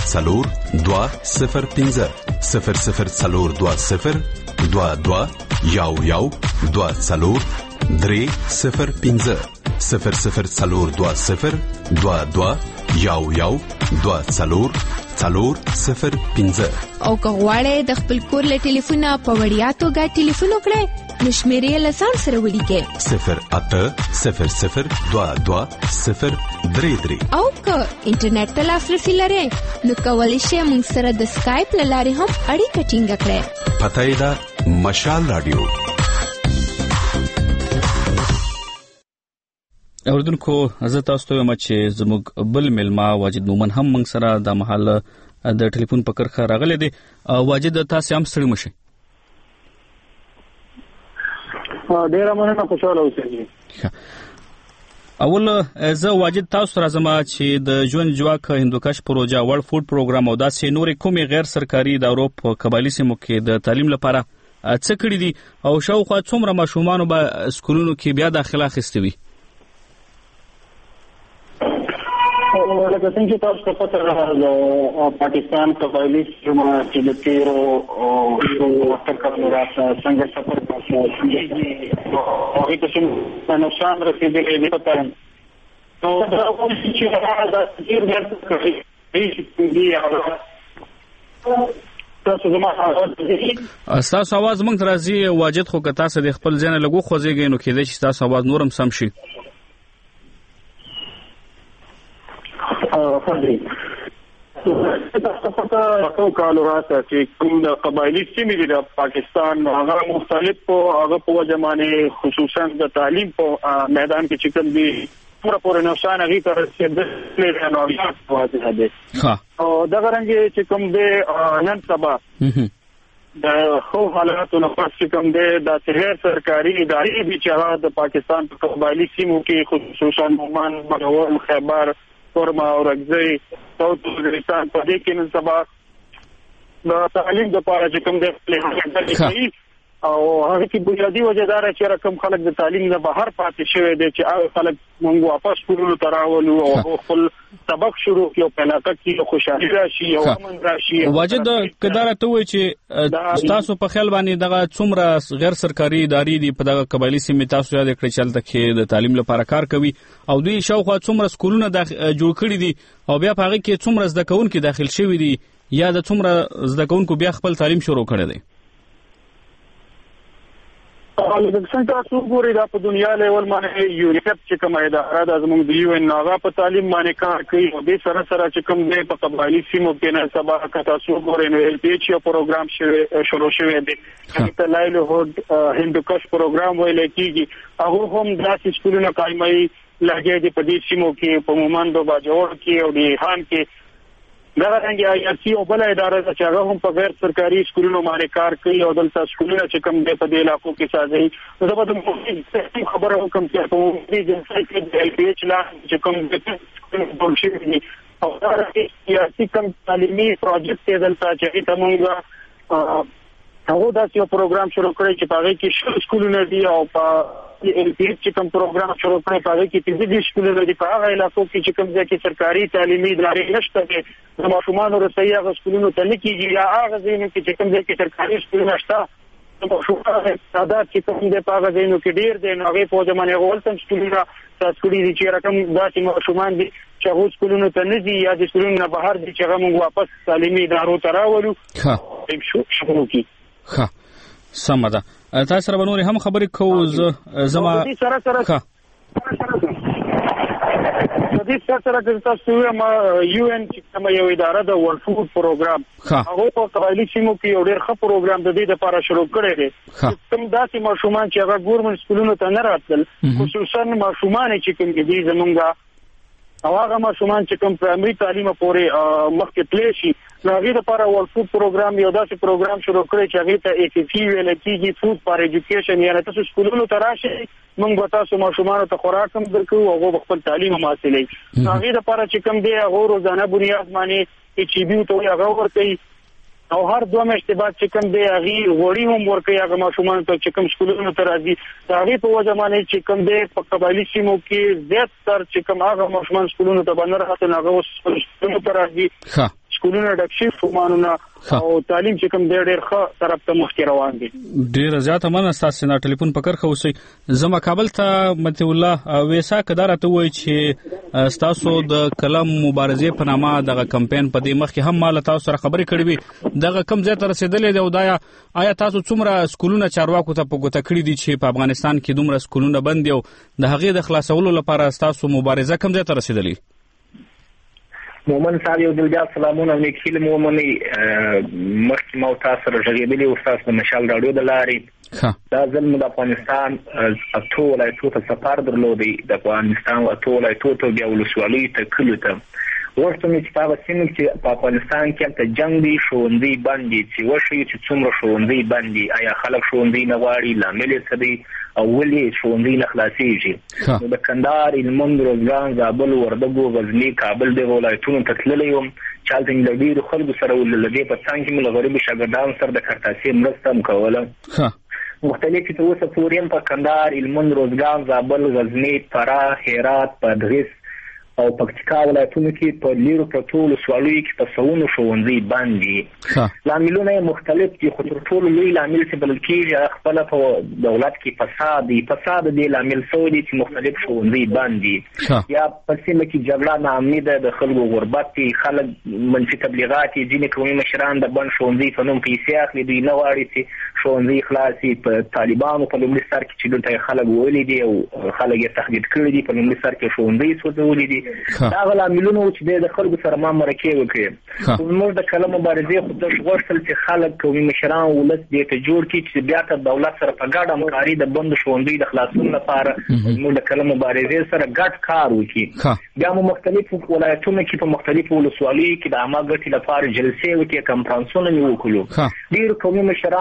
05 0040 22 یو 2 305 0040 22 یو 2 305 او که غواړئ د خپل کور له ټلیفونه په وړیا توګه ټلیفون وکړئ نو شمیرې له ځان سره ولیکئ 08002203 او که انټرنیټ ته لاسرسي لرئ نو کولی شئ موږ سره د سکایپ له لارې هم اړیکه ټینګه کړئ پته یې ده مشال رادیو اوردونکو زه تاسو ته وایم چې زموږ بل ملما واجد مومن هم موږ سره د محل د ټلیفون په کرخه راغلی دی واجد تاسو هم ستړي مشئ ډیر مننه خوشاله اوسئ اول زه واجد تاسو راځم چې د ژوند جواک هندوکش پروژه ورلد فود پروګرام او داسې نورې کومې غیر سرکاري ادارو په قبایلی سیمو کې د تعلیم لپاره څه کړي دي او شاوخوا څومره ماشومانو به سکولونو کې بیا داخله اخیستې وي لکه څنګه چې تاسو ته پته راغله پاکستان قبایلی سیمه چې د تیرو کلونو راځه څنګه سفر وکړ او هیڅ څه نقصان رسیدلی نه پته نو دا چې دا ډیر ډیر کوي تاسو आवाज موږ راځي واجد خو که تاسو د خپل ځای نه لګو خوځېږئ نو کېدای شي تاسو आवाज نورم سم شي تاسو کالو راځه چې کوم د قبایلی سیمې د پاکستان هغه مختلف هغه په ځمانه خصوصا د تعلیم په میدان کې چې کوم دي پورا نقصان هغه تر رسیدلې نه واضح ده او دا څنګه چې کوم دي نن سبا د خو حالاتو نه پس کوم دي د غیر سرکاري ادارې چې د پاکستان په قبایلی سیمو کې خصوصا مومن مغول خیبر فورما او رګزي ساوث وزیرستان په دې کې نن سبا د تعلیم د لپاره چې کوم د او هغه کې بنیادی وجدار چې رقم خلک د تعلیم نه بهر پاتې شوی دی چې هغه خلک موږ واپس کولو تراولو او خپل سبق شروع کړو په علاقه کې خوشحالي راشي او امن راشي. واجد کدارته وای چې تاسو په خیال باندې دغه څومره غیر سرکاري ادارې دي په دغه قبایلی سیمې تاسو یاد کړئ چې هلته کې د تعلیم لپاره کار کوي او دوی شاوخوا څومره سکولونه جوړ کړي دي او بیا په هغه کې څومره زده کوونکي داخل شوي دي یا د څومره زده کوونکو بیا خپل تعلیم شروع کړی دی؟ څنګه تاسو ګورئ دا په دنیا لیول باندې یونیسف چې کومه اداره ده زموږ د UN هغه په تعلیم باندې کار کوي او د سره چې کوم دی په قبایلی سیمو کې نه سبا تاسو ګورئ نو LPH یو پروګرام شروع شوی دی چې لایلهود هندوکش پروګرام ویل کېږي هغه هم داسې سکولونه قائمای لګي دي په دې سیمو کې په مومندو باجوړ کې او د خان کې دا څنګه IRC او بل اداره چې هغه هم په غیر سرکاري سکولونو باندې کار کوي او دلته سکولونه چې کوم دی په دې علاقو کې سازي نو دا به خبره وکم چې په دې ځای کې د LPH لا چې کوم د بولشي او دا چې کوم تعلیمي پروجیکټ دلته چې تمونګه هغه داسې یو پروګرام شروع کړی چې په هغه کې سکولونه دي او په LPH چې کوم پروګرام شروع کړی په هغه کې 30 سکولونه دي په هغه علاقو کې چې کوم ځای کې سرکاري تعلیمي ادارې نشته دي د ماشومانو رسایي هغه سکولونو ته نه کېږي یا هغه ځایونو کې چې کوم ځای کې سرکاري سکولونه شته د ماشومانو تعداد چې کوم دی په هغه ځایونو کې ډېر دی نو هغې په زمانه غولتم سکولونه تاسو کړي دي چې رقم داسې ماشومان دي چې هغه سکولونو ته نه ځي یا د سکولونو نه بهر دي چې هغه موږ واپس تعلیمي ادارو ته راولو شروع کړي. ښه سمه ده تاسو سره به نورې هم خبرې کوو زما د دې سره تاسو UN چې کوم یو اداره د ورلد فود پروګرام هغه په قبایلی سیمو کې یو ډېر ښه پروګرام د دې لپاره شروع کړی دی کوم داسې ماشومان چې هغه ګورمنټ سکولونو ته نه راتلل خصوصا ماشومان چې کوم دي زمونږه او هغه ماشومان چې کوم پرایمري تعلیم پورې مخکې تللی شي نو هغې لپاره ورلد فود پروګرام یو داسې پروګرام شروع کړی چې هغې ته AFP ویل کېږي فود فار ایجوکیشن یعنې تاسو سکولونو ته راشئ موږ به تاسو ماشومانو ته خوراک هم درکوو او هغوی به خپل تعلیم هم حاصلوي نو هغې لپاره چې کوم دی هغو روزانه بنیاد باندې HEB ته وایي هغه ورکوي او هر 2 میاشتې بعد چې کوم دی هغې غوړي هم ورکوي هغه ماشومانو ته چې کوم سکولونو ته راځي د هغې په وجه باندې چې کوم دی په قبایلي سیمو کې زیاتتر چې کوم هغه ماشومان سکولونو ته به نه راتلل هغه اوس سکولونو ته راځي سکولونه ډک شي فومانونه او تعلیم چې کوم ډېر ښه طرف ته مخکې روان دي. ډېره زیاته مننه ستاسو نه ټلیفون په کرښه اوسئ. زما کابل ته مطیع الله ویسا کدا راته وایي چې ستاسو د قلم مبارزې په نامه دغه کمپاین په دې مخکې هم مال تاسو سره خبرې کړې وي دغه کم ځای ته رسېدلې دی او دا آیا تاسو څومره سکولونه چارواکو ته په ګوته کړي دي چې په افغانستان کې دومره سکولونه بند دي او د هغې د خلاصولو لپاره ستاسو مبارزه کم ځای ته رسېدلې؟ مومن صاحب یو ځل بیا سلامونه نیک هیله مو ومنئ مخکې ما تاسو سره غږېدلي وو ستاسو د مشال راډیو د لارې دا ځل مو د افغانستان 8 ولایتونو ته سفر درلودی د افغانستان 8 ولایتونو ته بیا ولسوالیو ته کلیو ته وروسته مې چې په هغه سیمه کې په افغانستان کې هلته جنګ دی ښوونځي بند دي چې وښیو چې څومره ښوونځي بند دي آیا خلک ښوونځي نه غواړي لامل یې څه دی او ولې ښوونځي نه خلاصېږي نو د کندهار هلمند روزګان زابل وردګو غزني کابل دغه ولایتونو ته تللی وم چې هلته مې له ډېرو خلکو سره له دې په څنګ کې مې له غریبو شاګردانو سره د کارتاسي مرسته هم کوله مختلفې تر اوسه پورې هم په کندهار هلمند روزګان زابل غزني فراه هرات بادغیس او پکتیکا ولایتونو کې په لیرو پرتو ولسوالیو کې په سلونو ښوونځي بند دي لاملونه یې مختلف دي خو تر ټولو لوی لامل چې بلل کېږي خپله په دولت کې فساد دی فساد دې لامل سوی دی چې مختلف ښوونځي بند دي یا په سیمه کې جګړه ناامني ده د خلکو غربت دی خلک منفي تبلیغات یې ځینې قومي مشران د بند ښوونځي په نوم پیسې اخلي دوی نه غواړي چې ښوونځي خلاص وي په طالبانو په لومړي سر کې چې دلته خلک ویلي دي او خلک یې تهدید کړي دي په لومړي سر کې ښوونځي سوځولي دي دا هغه لاملونه چې د خلکو سره ما مرکې وکړي زموږ د قلم مبارزې خو داسې غوښتل چې خلک قومي مشران ولس دې ته جوړ کړي چې بیا ته دولت سره په ګډه همکاري د بندو ښوونځیو د خلاصون لپاره زموږ د قلم مبارزې سره ګډ کار وکړي بیا مو مختلفو ولایتونو کې په مختلفو ولسوالیو کې د عامه ګټې لپاره جلسې وکړي کنفرانسونه مې وکړو ډېرو قومي مشرانو خلکو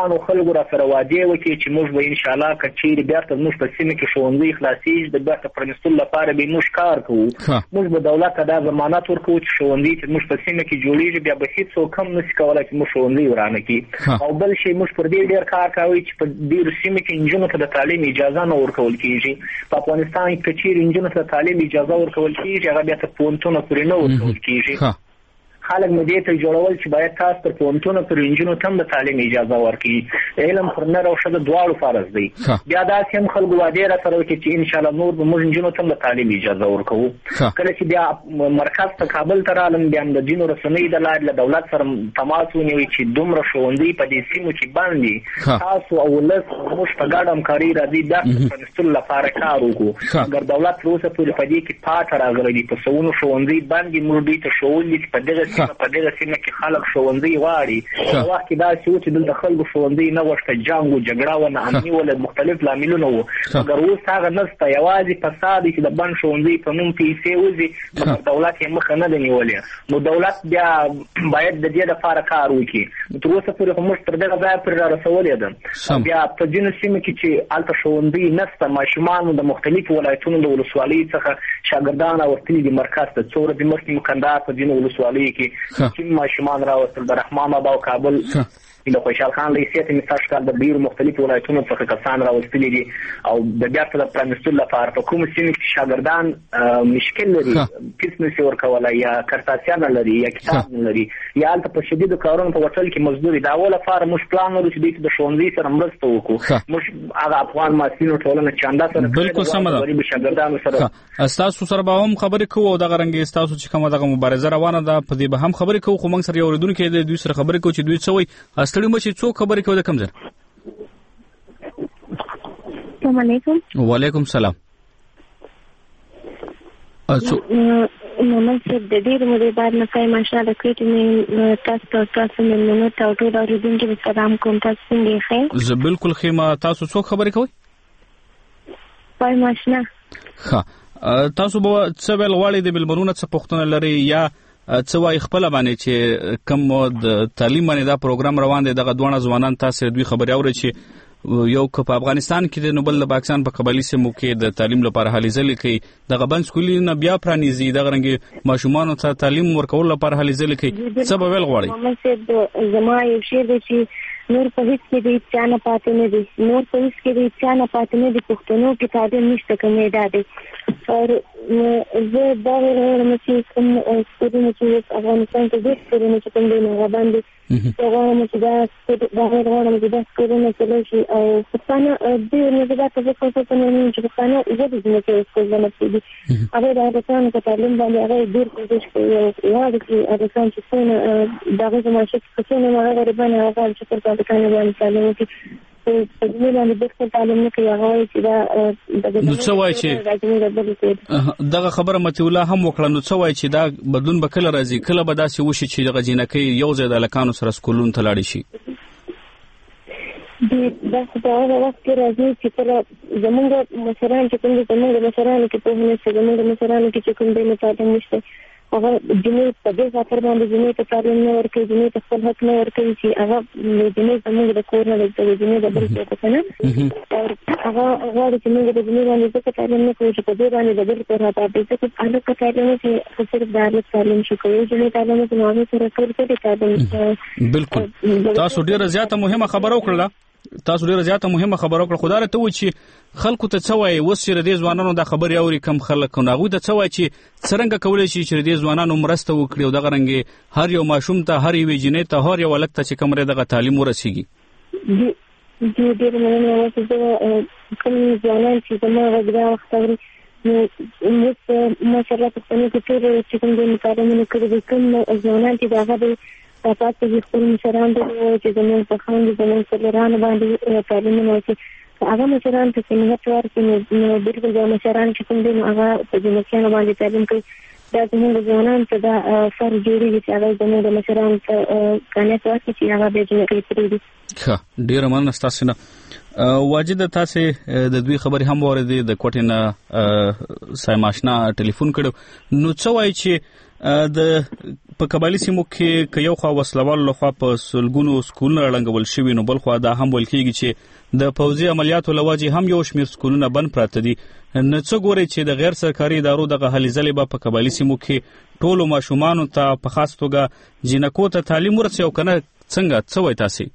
خلکو را سره وعده وکړي چې موږ به ان شاء الله کچېری بیا ته موږ په سیمه کې ښوونځي خلاصېږي د بیا ته پرانیستلو لپاره به موږ کار کوو. موږ به دولت ته دا ضمانت ورکوو چې ښوونځي چې موږ په سیمه کې جوړېږي بیا به هېڅوک هم نشي کولی چې موږ ښوونځي ورانه کړي. او بل شی موږ پر دې ډېر کار کوي چې په ډېرو سیمو کې نجونو ته د تعلیم اجازه نه ورکول کېږي. په افغانستان کې که چېرې نجونو ته د تعلیم اجازه ورکول کېږي هغه بیا تر پوهنتونه پورې نه ورکول کېږي. خلک مو دې ته جوړول چې باید تاسو تر پوهنتونه پورې نجونو ته هم د تعلیم اجازه ورکړي. علم پر نر او ښځه دواړو فرض دی. بیا داسې هم خلکو وعدې راسره وکړي چې انشاءالله نور به موږ نجونو ته هم د تعلیم اجازه ورکوو. کله چې بیا مرکز ته کابل ته رالم بیا هم د ځینو رسنیو د لارې له دولت سره تماس ونیوي چې دومره ښوونځي په دې سیمو کې بند دي، تاسو او ولس موږ په ګډه همکاري راځي بیا پرانیستلو لپاره کار وکړو. اگر دولت تر اوسه پورې په دې کې پاته راغلی دي، په سوونو ښوونځي بند دي، موږ دوی ته ښوولي چې په دغه په دغه سیمه کې خلک ښوونځي غواړي. په وخت کې داسې و چې دلته خلکو ښوونځي نه غوښته، جنګ و جګړه و ناامني وله مختلف لاملونه وو. مګر اوس هغه نشته، یوازې فساد چې د بند ښوونځي په نوم پیسې وځي مګر دولت یې مخه نه ده نیولې. نو دولت بیا باید د دې لپاره کار وکړي. تر اوسه پورې خو موږ تر دغه ځایه پورې را رسولې ده. بیا په ځینو سیمو کې چې هلته ښوونځي نشته، ماشومانو د مختلفو ولایتونو د ولسوالیو څخه شاګردان راوستلي دي مرکز ته. څو ورځې مخکې مو کندهار په ځینو ولسوالیو کې ماشومان راوستل، د رحمان بابا او کابل د خوشحال خان لیسې ته مثال ښکار د ډېرو مختلفو ولایتونو څخه کسان راوستلي دي. او د بیا د پرانیستلو لپاره په کومو سیمو کې شاګردان مشکل لري، فیس نشي ورکولی یا کارتاسیا نه لري یا کتاب نه لري یا هلته په شدیدو کارونو په وتل کې مزدوري، د هغو لپاره موږ پلان لرو چې دوی ته د ښوونځي سره مرسته وکړو. موږ هغه افغان محصلینو ټولنه چې چاندا سره بالکل سمه ده، غریبو شاګردانو سره ستاسو سره به هم خبرې کوو او دغه رنګې ستاسو چې کومه دغه مبارزه روانه ده په دې به هم خبرې کوو. خو موږ سره یو اورېدونکی دی، دوی سره خبرې کوو چې دوی څه وایي. ستړي مه شئ، څوک خبرې کوي د کوم ځای؟ السلام علیکم. وعلیکم السلام. محمد صاحب د ډېرې مودې بعد نه ښایي ماشاءالله کړېټې مې تاسو ته تاسو مېلمنو ته او ټول اورېدونکو ته سلام کوم. تاسو څنګه یې ښه؟ زه بالکل ښه یم. تاسو څوک خبرې کوئ؟ وایم اشنا. ښه، تاسو به څه ویل غواړئ، د مېلمنو نه څه پوښتنه لرئ یا څه وایي خپله باندې چې کوم د تعلیم باندې دا پروګرام روان دی؟ دغه دواړه ځوانان تاسو دوی خبرې اورئ چې یو که په افغانستان کې دی نو بل د پاکستان په قبایلي سیمو کې د تعلیم لپاره هلې ځلې کوي، دغه بند سکولونه بیا پرانیزي، دغه رنګې ماشومانو ته تعلیم ورکولو لپاره هلې ځلې کوي. څه به ویل غواړئ؟ محمد صاحب زما یو شعر دی چې نور په هیڅ کې د چا نه پاتې نه دي، نور په هیڅ کې د چا نه پاتې نه دي، پښتنو کې تعلیم نشته کمې دا دی. او زه دا غواړم چې کوم سکولونه چې افغانستان کې ډېر سکولونه چې کوم دی نو هغه باندې زه غواړم چې دا سکولونه چلو شي. او پښتانه ډېر نه دا ته څه څه نه چې پښتانه ژبې زموږ سکولونه دي هغه د افغانستان په تعلیم باندې هغه ډېر کوشش کوي. یاد کړئ افغانستان چې څونه دغه زموږ څونه هغه غریبان هغه چې پر پاکستان باندې تعلیم کوي په دې باندې د تعلیم نه کوي. هغه چې دا نو څه وایي چې دغه خبره متي الله هم وکړه، نو څه وایي چې دا بدلون به کله راځي، کله به داسې وشي چې دغه جینکۍ یو ځای د هلکانو سره سکولونو ته لاړې شي؟ دا خو په هغه وخت کې راځي چې کله زمونږ مشران چې کوم دي زمونږ مشرانو کې پوهه نشته، زمونږ مشرانو کې چې کوم دی نو تعلیم نشته. هغه جنې په دې خاطر باندې جنې ته تعلیم نه ورکوي، جنې ته خپل حق نه ورکوي چې هغه جنې زمونږ د کور نه لږ جنې د بل څه ته نه هغه غواړي چې موږ د جنې باندې ځکه تعلیم نه کوو چې په دې باندې د بل کور راته دي ځکه هغه تعلیم چې صرف د هغه تعلیم شي کوي جنې تعلیم چې نو هغه سره ټول کې تعلیم. بالکل تاسو ډیره زیاته مهمه خبره وکړه، تاسو ډیره زیاته مهمه خبره وکړه. خدای ته و چې خلکو ته څه وایي اوس چې د ځوانانو د خبرې اوري کم خلک نو هغوی ته څه وایي چې څرنګه کولی شي چې د ځوانانو مرسته وکړي او دغه رنګې هر یو ماشوم ته، هر یوې جنۍ ته، هر یو هلک ته چې کوم دغه تعلیم ورسیږي؟ ډېر مننه اوس زه کوم ځوانان چې زما غږ دا وخت اوري نو اوس ماشاءالله پښتنو کې ټول چې کوم د تعلیمونه کړي دي کوم ځوانان چې د هغه د پاتې خپل مشران دي چې زموږ په خاندي زموږ سرلران باندې تعلیمونه وکړي هغه مشران ته سمهت ورکړي نو بالکل د مشران چې کوم دي هغه په جنکیانو باندې تعلیم کوي. دا زموږ ځوانان ته دا فر جوړېږي چې هغه زموږ د مشران ته قانع ورکړي چې هغه به جنکۍ پرېږدي. ښه، ډېره مننه ستاسو نه. واجد تاسې د دوی خبرې هم واورېدې، د کوټې نه صاحب اشنا ټلیفون کړو، نو څه وایي چې د په قبایلی سیمو کې یو خوا وسلوال لخوا په سلګونو سکولونه رړنګول شوي، نو بل خوا دا هم ویل کېږي چې د پوځي عملیاتو له وجې هم یو شمېر سکولونه بند پراته دي. نو څه ګورئ چې د غیر سرکاري ادارو دغه هلې ځلې به په قبایلی سیمو کې ټولو ماشومانو ته په خاص توګه جینکو ته تعلیم ورسوي او که نه څنګه څه وایي تاسې؟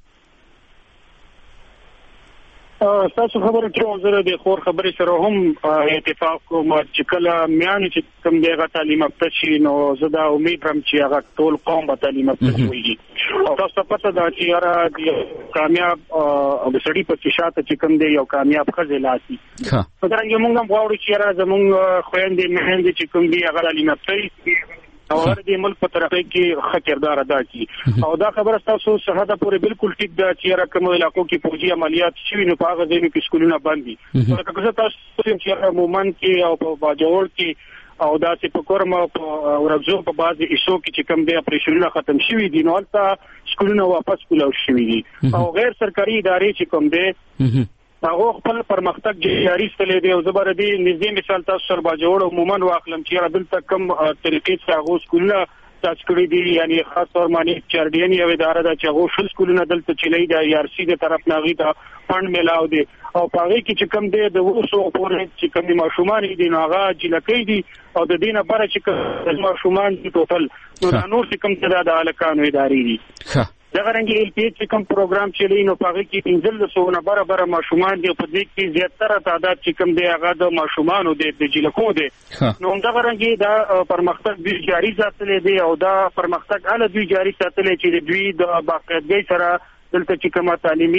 تاسو خبره کوم زره د خور خبرې سره هم اتفاق کوم چې کله میانې چې کوم دیغه تعلیم یافته شي نو زه دا امید لرم چې هغه ټول قوم به تعلیم یافته وي. او تاسو پته ده چې یاره د کامیاب د سړي په شاته چې کوم دی یو کامیاب ښځې لاسي په درنګ موږ هم غواړو چې یاره زموږ خویندې میندې چې کوم دي هغه تعلیم یافته او هر دې ملک په ترقۍ کې ښه کردار ادا کړي. او دا خبره تاسو صحه ده پورې بالکل ټیک ده چې راکمو علاقو کې فوجي عملیات شوي نو په هغه ځایونو کې سکولونه بند دي. لکه تاسو چې مومن کې او په باجوړ کې او داسې په کورم او په ورغزو په بعضي ایسو کې چې کوم دی اپریشنونه ختم شوي دي نو هلته سکولونه واپس کولاو شوي دي. او غیر سرکاري ادارې چې کوم دی هغه خپل پرمختګ جاري ستلې دی. او زبر دی نږدې مثال تاسو سره باجوړ عموما واخلم چې دلته کم طریقې څخه هغه سکولونه تاسو کړی دي، یعنی خاص تور معنی چارډین یو اداره ده چې هغه شل سکولونه دلته چلی دی یارسي د طرف ناغي ته فند ملاو دي. او پاره کې چې کم دی د وسو پورې چې کم ماشومان دي نو هغه جلکې دي او د دینه بره چې کم ماشومان دي ټوټل نو نور چې کم څه د الکانو ادارې دي. دغه رنګ ال پی چې کوم پروګرام چلی نو پاره کې 1500 نه بره ماشومان دي په دې کې زیاتره تعداد چې کوم دی هغه د ماشومان د جلکو دي. نو دغه رنګ دا پرمختګ دوی جاری ساتلې دي او دا پرمختګ ال دوی جاری ساتلې چې دوی د باقاعدګۍ سره دلته چې کومه تعلیمي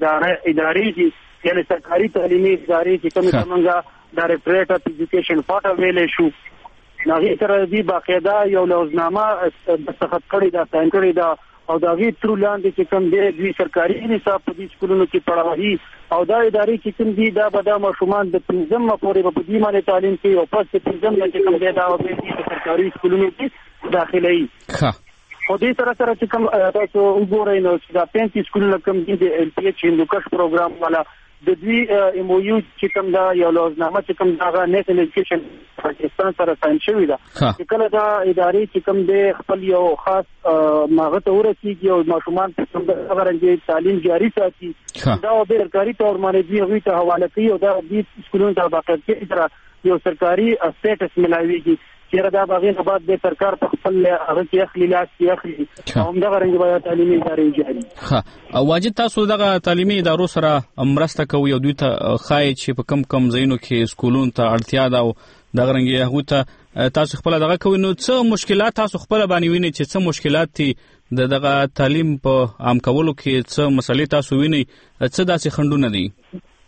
ادارې دي یعنی سرکاري تعلیمي ادارې چې کومه څنګه ډایرکټریټ اف ایجوکیشن فاټا ویلې شو ناغي سره دي باقاعده یو لوزنامه دستخط کړی دا ساين کړی دا او دا غي تر لاندې چې کوم دی دوی سرکاري نصاب په دې سکولونو کې پڑھاوي او دا ادارې چې کوم دي دا به د ماشومان د پنځم پورې په دې باندې تعلیم کوي او پس د پنځم چې کوم دی دا په سرکاري سکولونو کې داخلي. او دې سره چې کوم تاسو وګورئ نو چې دا 35 سکولونه کوم دي د ال پی ایچ هندوکش پروګرام والا د دوی ام او یو چې کوم دا یو لوزنامه چې کوم دا نېشنل ایجوکیشن پاکستان سره ساين شوی دا چې کله دا ادارې چې کوم د خپل یو خاص ماغه ته ورسیږي او ماشومان په کوم ډول تعلیم جاری ساتي دا د سرکاري تور باندې دی هغه ته حواله کوي او دا د سکولونو د باقاعدګۍ سره یو سرکاري سټیټس ملایويږي چې دا باغې نه بعد د سرکار په خپل هغه کې اخلي لاس کې اخلي او دغه رنګ به تعلیمي ادارې جاري. او واجب تاسو دغه تعلیمي ادارو سره مرسته کوي او دوی ته خای چې په کم ځایونو کې سکولونو ته اړتیا ده او دغه رنګ هغه ته تاسو خپل دغه کوي نو څه مشکلات تاسو خپل باندې ویني چې څه مشکلات دي دغه تعلیم په عام کولو کې څه مسلې تاسو ویني څه داسې خندونه دي؟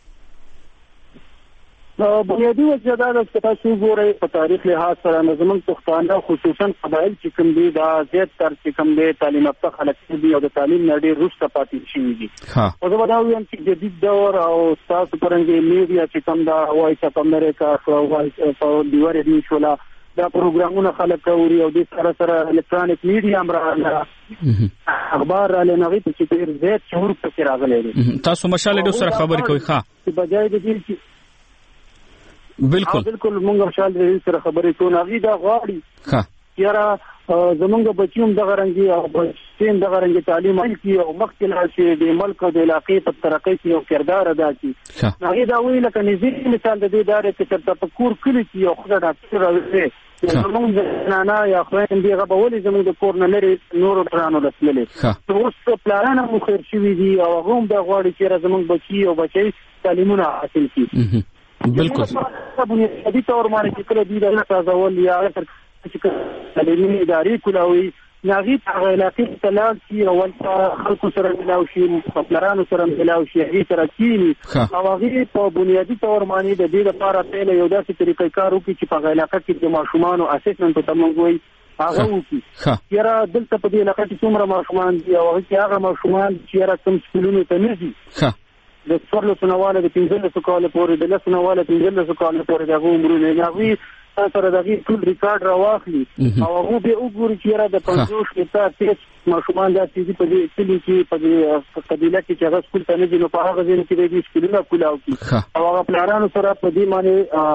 بنیادی وجه دا ده چې تاسو ګورئ په تاریخ لحاظ سره زموږ پښتانه خصوصا قبایل چې کوم دي دا زیات تر چې کوم دي تعلیم یافته خلک دي او د تعلیم نه ډېر وروسته پاتې شوي دي. او زه به دا وایم چې جدید دور او تاسو پرنګ میډیا چې کوم دا وایس اف امریکا او وایس اف دیوار نیشولا دا پروګرامونه خلک اوري او د سره الکترونیک میډیا هم راغله اخبار را لنغې چې ډېر زیات شهور پکې راغلي دي. تاسو مشاله د سره خبرې کوي چې بجای د دې چې بالکل موږ مشال دې سره خبرې کوو نغې دا غواړي یاره زمونږ بچیوم دغه رنګي او بچین دغه رنګي تعلیم کوي او مخکې راشي د ملک او د علاقې په ترقۍ کې یو کردار ادا کوي. نغې دا ویل کنه نږدې مثال د دې دارې چې تر تفکر کړی چې یو خدای ډاکټر راوځي زمونږ نه یا خويندې غو ولې زمونږ د کور نه لري نور ترانو لسلې نو اوس پلانونه مو خیر شوي دي او هغه هم دا غواړي چې زمونږ بچي او بچي تعلیمونه حاصل کړي. بالکل بنیادی تور باندې چې کله دی د تازهول یا چې تعلیمي ادارې کولاوي ناغي هغه علاقې ته لاړ شي او خلکو سره ملاو شي خپلرانو سره ملاو شي هغه سره کینی او هغه په بنیادی تور باندې د دې لپاره پیل یو داسې طریقې کار وکړي چې په علاقې کې د ماشومان او اسسمنت ته موږ هغه وکړي یاره دلته په دې علاقې کې څومره ماشومان دي او هغه ماشومان چې راکم سکولونو ته نه دي د څورلو سنواله د 15 کال پورې د لسنه واله 15 کال پورې د عمرونه ناوي سره دغه ټول ریکارډ راواخلي او هغه به وګوري چې را د 50 کې تاسو ماشومان د سيدي په دې کلی کې په دې قبيله کې چې هغه سکول ته نه دي نو په هغه ځای کې د سکولونو کولاو کی او هغه پلانونو سره په دې باندې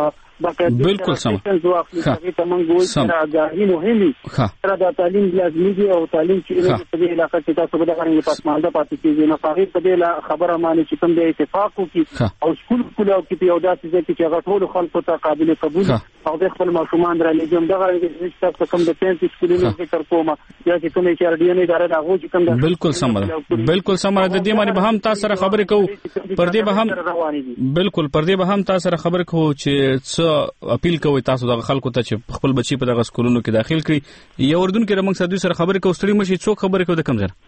بالکل سم څنګه ته موږ وایو چې راځي مهمي تر دا تعلیم لازمي دی او تعلیم چې په دې علاقه کې تاسو به د غوښتنې پاتمالده پاتې کیږي نه فقط په دې خبره معنی چې کوم د اتفاق کوي او سکول او کې یو داسې ځای چې هغه ټول خلکو ته قابل قبول او د خپل ماشومان را لګم دغه چې تاسو کوم د پنځه سکولونو ذکر کوم یا چې کومې چې اړ دی نه اداره دا چې کوم بالکل سم ده بالکل سم ده د دې باندې به هم تاسو سره خبرې کوو پر دې به هم بالکل پر دې به هم تاسو سره خبرې کوو چې څه اپیل کوي تاسو د خلکو ته چې خپل بچي په دغه سکولونو کې داخل کړي یو اردن کې موږ سره خبرې کوو ستړي مشي څوک خبرې کوي د کوم ځای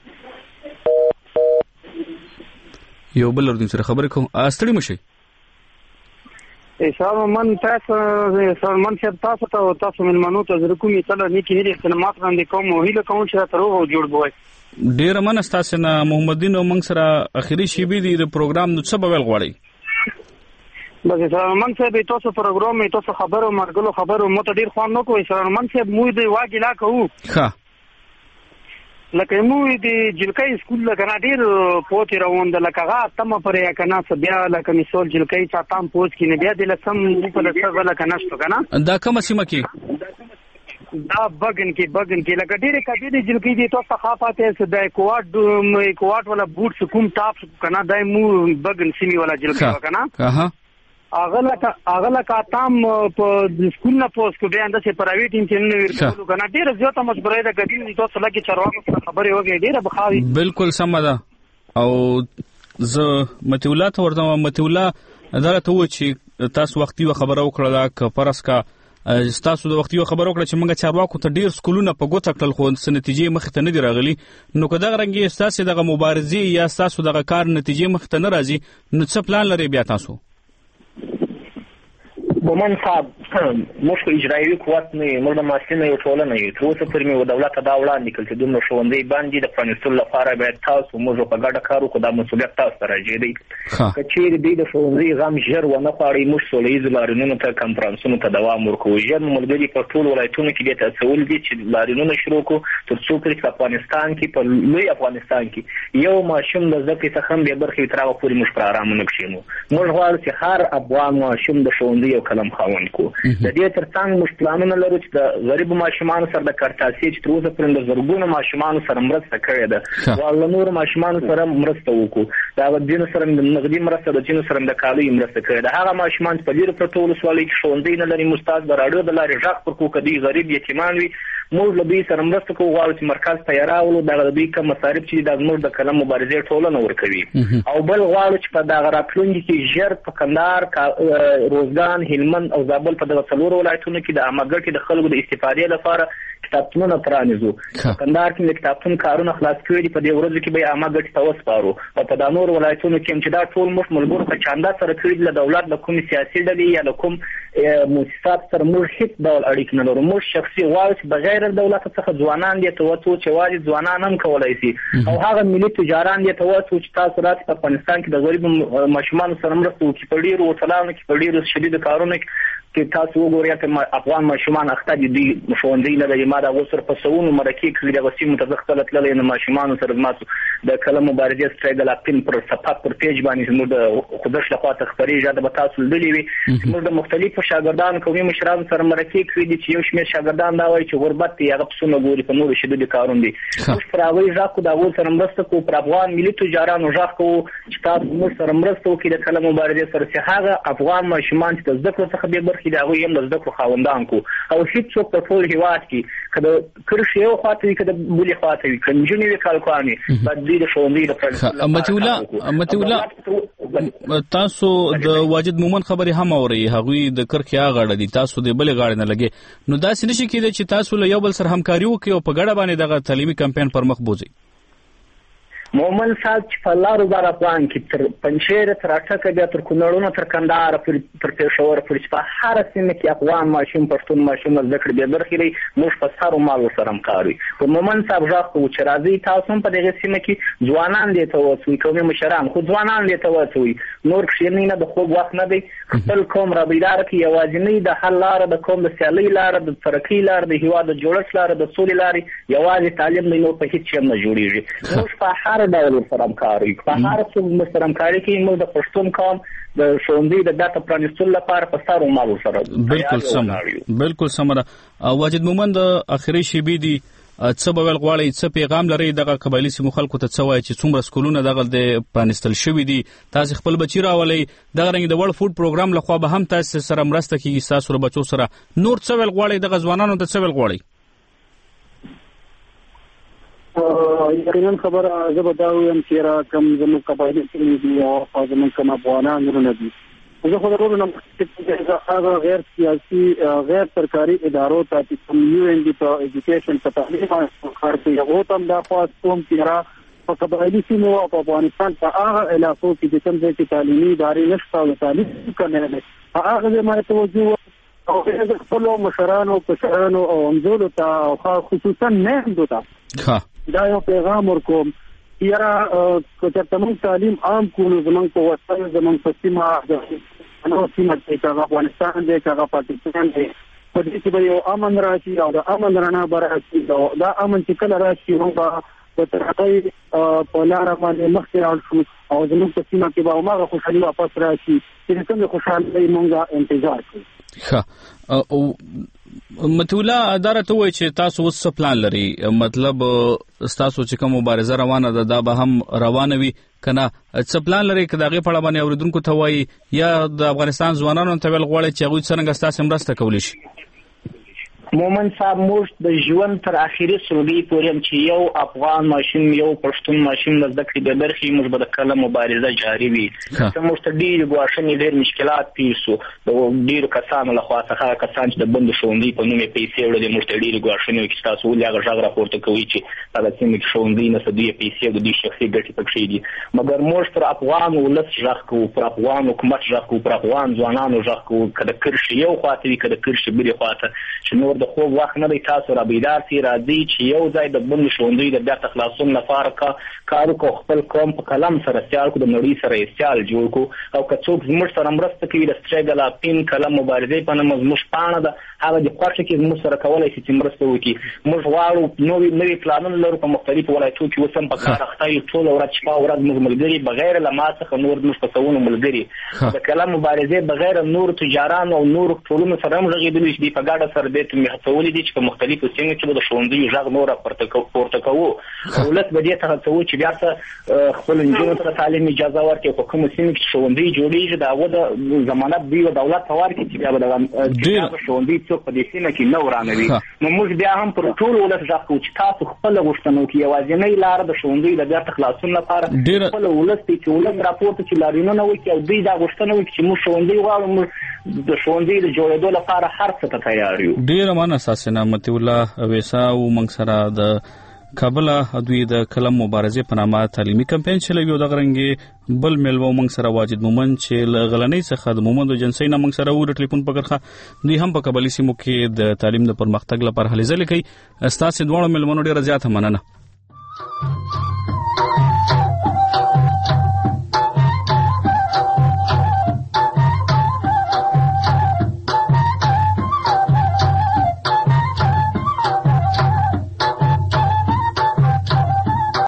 یو بل اردن سره خبرې کوم ستړي مشي سلمان تاسو ته تاسو ملمنو ته زه کومې تل نه کې لري چې ماته باندې کوم هیله کوم چې تر وو جوړ بوي ډیر مننه تاسو نه محمد دین او موږ سره اخیری شی به د پروګرام نو څه بویل غواړي بس سلمان صاحب تاسو پروګرام تاسو خبرو مرګلو خبرو مو ته ډیر خوان نو کوي سلمان صاحب مو دې واګی لا کوو ښه لکه مو دې جلکای سکول لګنا ډیر پوتې روان د لکه غا تم پرې کنا بیا لکه مثال جلکای چا تام پوت کې نه بیا د لسم په لسه ولا کناستو کنه دا کوم سیمه کې دا بغن کې لکه ډیره کډې جلکې دي تاسو خافاته څه د کوواټ ولا بوټ کوم ټاپ کنه دای مو بغن سیمه ولا جلکې کنه اغلا کا تام په سکول نه پوس کو بیا اندسه پرایویټ انټرنیټ ورکولو کنه ډیره زیاته مجبورې ده غدي تاسو لکه چرواکو خبرې وګړي ډیره بخاوي بالکل سم ده او ز متولات ورته متولا عدالت و چې تاسو وختي خبره وکړه ک پرس کا تاسو د وختي خبره وکړه چې موږ چارواکو ته ډیر سکولونه په ګوته کړل خو نتیجې مخ ته نه دی راغلي نو که دغه رنګي تاسو دغه مبارزې یا تاسو دغه کار نتیجې مخ ته نه راځي نو څه پلان لري بیا تاسو مومن صاحب مشکل اجرایي قوت نه مرده ماشینه یو ټولنه یو تر اوسه پرې مو دولت دا وړاندې کړل چې دومره ښوونځي باندې د پرانیستلو لپاره باید تاسو موږ په ګډه کار وکړو دا مسؤلیت تاسو ته راځي دی که چیرې دوی د ښوونځي غم ژر ونه غواړي موږ سوله ییزو لاریونونو ته کنفرانسونو ته دوام ورکوو ژر ملګري په ټول ولایتونو کې دې ته هڅول دي چې لاریونونه شروع کړو تر څو پرې په افغانستان کې په لوی افغانستان کې یو ماشوم د زده کړې څخه بې برخې تر هغه پورې موږ پر ارامه نه کښېنو موږ غواړو چې هر افغان ماشوم د ښوونځي یو قلم خاوند کو د دې ترڅنګ موږ پلانونه لرو چې د غریبو ماشومانو سره د کارتاسي چې تر اوسه پورې د زرګونو ماشومانو سره مرسته کړې ده او له نورو ماشومانو سره مرسته وکړو دا د دینو سره د نغدي مرسته د دینو سره د کالي مرسته کړې ده هغه ماشومان په ډیرو پروتو ولسوالۍ کې ښوونځي نه لري مستعد د راډیو د لارې ژغ پر کوکدي غریب یتیمان وي موږ له دې سره مرسته کوو غواړو چې مرکز ته یې راولو دغه د دوی کوم مصارف چې د زموږ د قلم مبارزې ټولنه ورکوي او بل غواړو چې په دغه راتلونکي کې ژر په کندهار روزګان هلمند او زابل په دغه څلورو ولایتونو کې د عامه ګټې د خلکو د استفادې لپاره کتابتونونه پرانیزو کندهار کې د کتابتون کارونه خلاص کړي دي په دې ورځو کې به عامه ګټې ته وسپارو او په دا نور ولایتونو کې چې دا ټول موږ ملګرو په چاندا سره کړي د دولت له کوم سیاسي ډلې یا له کوم مؤسسات سره موږ هیڅ ډول اړیکې نه لرو موږ شخصي غواړو چې بغیر دولت څخه ځوانان دې ته وڅو چې واجب ځوانان هم کولای شي او هغه ملي تجاران دې ته وڅو چې تاسو راتلونکي په افغانستان کې د غریب ماشومانو سره مرسته وکړي په ډیرو وطنانو کې په ډیرو شدید کارونو کې تاسو وګورئ چې افغان ماشومان اخته دي ښوونځي نه لري ما دا وسر په سونو مرکې کړي د غسیم متزخ تلل نه ماشومان سره ماسو د کلم مبارزې سټریګل اپین پر صفحات پر پیج باندې موږ د خودش له خاطر خبري جاده به تاسو لري وي موږ د مختلفو شاګردانو قومي مشرانو سره مرکې کړي دي چې یو شمېر شاګردان دا وایي چې غربت یې هغه پسونه ګوري په نور شدید کارون دي موږ پر هغه ځکه دا ول سره مرسته کوو پر افغان ملي تجارانو ځکه کوو چې تاسو موږ سره مرسته وکړي د کلم مبارزې سره چې هغه افغان ماشومان چې د زده کړو څخه به برخې دا وي هم د زده کړو خاوندان کو او هیڅ څوک په ټول هیواد کې کله کرښ یو خاطر کده بولي خاطر کنجونی وکالکواني بعد دې ښوونځي د متولا تاسو د واجد مومن خبري هم اوري هغوی د کرخیا غاړه دي تاسو د بل غاړه نه لګي نو دا سنشي کېده چې تاسو له یو بل سره همکاري وکړي او په ګډه باندې دغه تعلیمي کمپاین پر مخ بوزي مومن صاحب چې په لارو بار افغان کې تر پنځیر تر اټکه بیا تر کونړونو تر کندهار پر پېښور پر په هر سیمه کې افغان ماشوم پښتون ماشوم ذکر به برخې لري موږ په سارو مال سره همکاري په مومن صاحب ځکه چې راځي تاسو په دغه سیمه کې ځوانان دي ته وڅوي کومي مشران خو ځوانان دي ته وڅوي نور کښینې نه د خوب وخت نه دی خپل قوم را بیدار کې یوازې د حل لار د قوم د سیالي لار د ترقی لار د هیواد د جوړښت لار د سولې لار یوازې تعلیم نه په هیڅ شي نه جوړیږي موږ په هر هر ډول سره همکاري په هر څه سره همکاري کې موږ د پښتون قوم د ښوونځي د ډاټا پرانیستلو لپاره په سر او مال سره بالکل سم ده. واجد مومند اخري شیبې دي څه به ول غواړي څه پیغام لري دغه قبایلی سیمو خلکو ته څه وایي چې څومره سکولونه دغه د پرانیستل شوي دي تاسو خپل بچی راولي دغه رنګ د ورلد فود پروګرام لخوا به هم تاسو سره مرسته کیږي تاسو بچو سره نور څه ول غواړي دغه ځوانانو ته څه ول غواړي؟ یقینا خبر زه به دا وایم چې را کوم زموږ قبایلی سیمې دي او زموږ کوم افغانان ورونه دي زه خو ضرور نه چې هغه غیر سیاسي غیر سرکاري ادارو ته چې کوم یو ان ډي په ایجوکیشن په تعلیم کار کوي هغه هم دا خاص کوم چې را په قبایلی سیمو او په افغانستان په هغه علاقو کې چې کوم ځای کې تعلیمي ادارې نشته او تعلیم کوي نه هغه ځای توجه او د خپل مشرانو کشرانو او انځورو ته خصوصا نه دوته دا یو پیغام ورکوم یاره چې تمام تعلیم عام کولو زمونږ په وسایل زمونږ په سیمه نو سیمه چې افغانستان دی که پاکستان دی په دې کې به یو امن راشي او د امن رڼا به راشي دا امن چې کله راشي موږ به د ترقۍ په لاره باندې مخکې لاړ شو او زمونږ په سیمه کې به هماغه خوشحالي واپس راشي چې څنګه خوشحالۍ موږ انتظار کوو. او متولا اداره ته وایي چې تاسو اوس څه پلان لري مطلب تاسو چې کوم مبارزه روانه ده دا به هم روانه وي کنه څه پلان لري که دغه په اړه باندې اوریدونکو ته وایي یا د افغانستان ځوانانو ته ویل غواړي چې هغوی څنګه ستاسو مرسته کولی شي؟ مومن صاحب موږ د ژوند تر اخیری سلګي پورې چې یو افغان ماشوم یو پښتون ماشوم د ذکر به برخي موږ به د کله مبارزه جاری وي چې موږ ته ډیر غواړنې ډیر مشکلات پیښو د ډیر کسانو له خوا څخه کسان چې د بند شوندي په نوم پیسې وړي موږ ته ډیر غواړنې چې تاسو ولې هغه راپورته کوي چې دا چې شوندي نه سدي پیسې د دې شخصي ګټې پکې دي مګر موږ پر افغان ولس ځخ کو پر افغان حکومت ځخ کو پر افغان ځوانانو ځخ کو کله کرشي یو خاطري کله کرشي بری خاطر چې نور د خوب وخت نه دی تاسو را بیدار سي راځي چې یو ځای د بند شوندي د بیا تخلاصون لپاره کارو کو خپل قوم په کلم سره سیال کو د نړۍ سره سیال جوړ کو او که څوک زموږ سره مرسته کوي د سټریګل اپین کلم مبارزه په نوم زموږ پانه ده هغه د خوښ کې زموږ سره کولای شي چې مرسته وکړي موږ غواړو نوې پلانونه لرو په مختلفو ولایتونو کې وسم په کار اخته یو ټول ورځ شپه ورځ موږ ملګري بغیر له ما څخه نور موږ په څونو ملګري د کلم مبارزه بغیر نور تجاران او نور ټولونو سره هم غږیدل شي په ګاډه سره به ته مهڅولې دي چې په مختلفو سیمو کې د شوندي ژغ نور پورته کوو دولت به دې ته څه چې بیا خپل انجونو ته تعلیم اجازه ورکړي په کوم سیمه کې شوندي جوړیږي دا د ضمانت دی او دولت ورکړي چې بیا د شوندي څوک په دې سیمه کې نو رانوي نو موږ بیا هم پر ټول ولس ژغ کوو چې تاسو خپل غوښتنو کې یوازینۍ لار د شوندي د بیا تخلاصون لپاره خپل ولس چې ولس راپورته چې لارینه نه وکړي او دوی دا غوښتنه وکړي چې موږ شوندي غواړو د شوندي د جوړېدو لپاره هر څه ته تیار یو. ډیر مننه اساسا متي الله ویسا او موږ سره د کابل دوی د کلم مبارزه په نامه تعلیمي کمپاین چلوي د غرنګي بل ملو موږ سره واجد مومن چې لغلنۍ څخه د مومند جنسي نه موږ سره ور ټلیفون پکړه دوی هم په کابل سیمو کې د تعلیم د پرمختګ لپاره هلې ځلې کوي. استاد دوه ملمنو ډیر زیات مننه.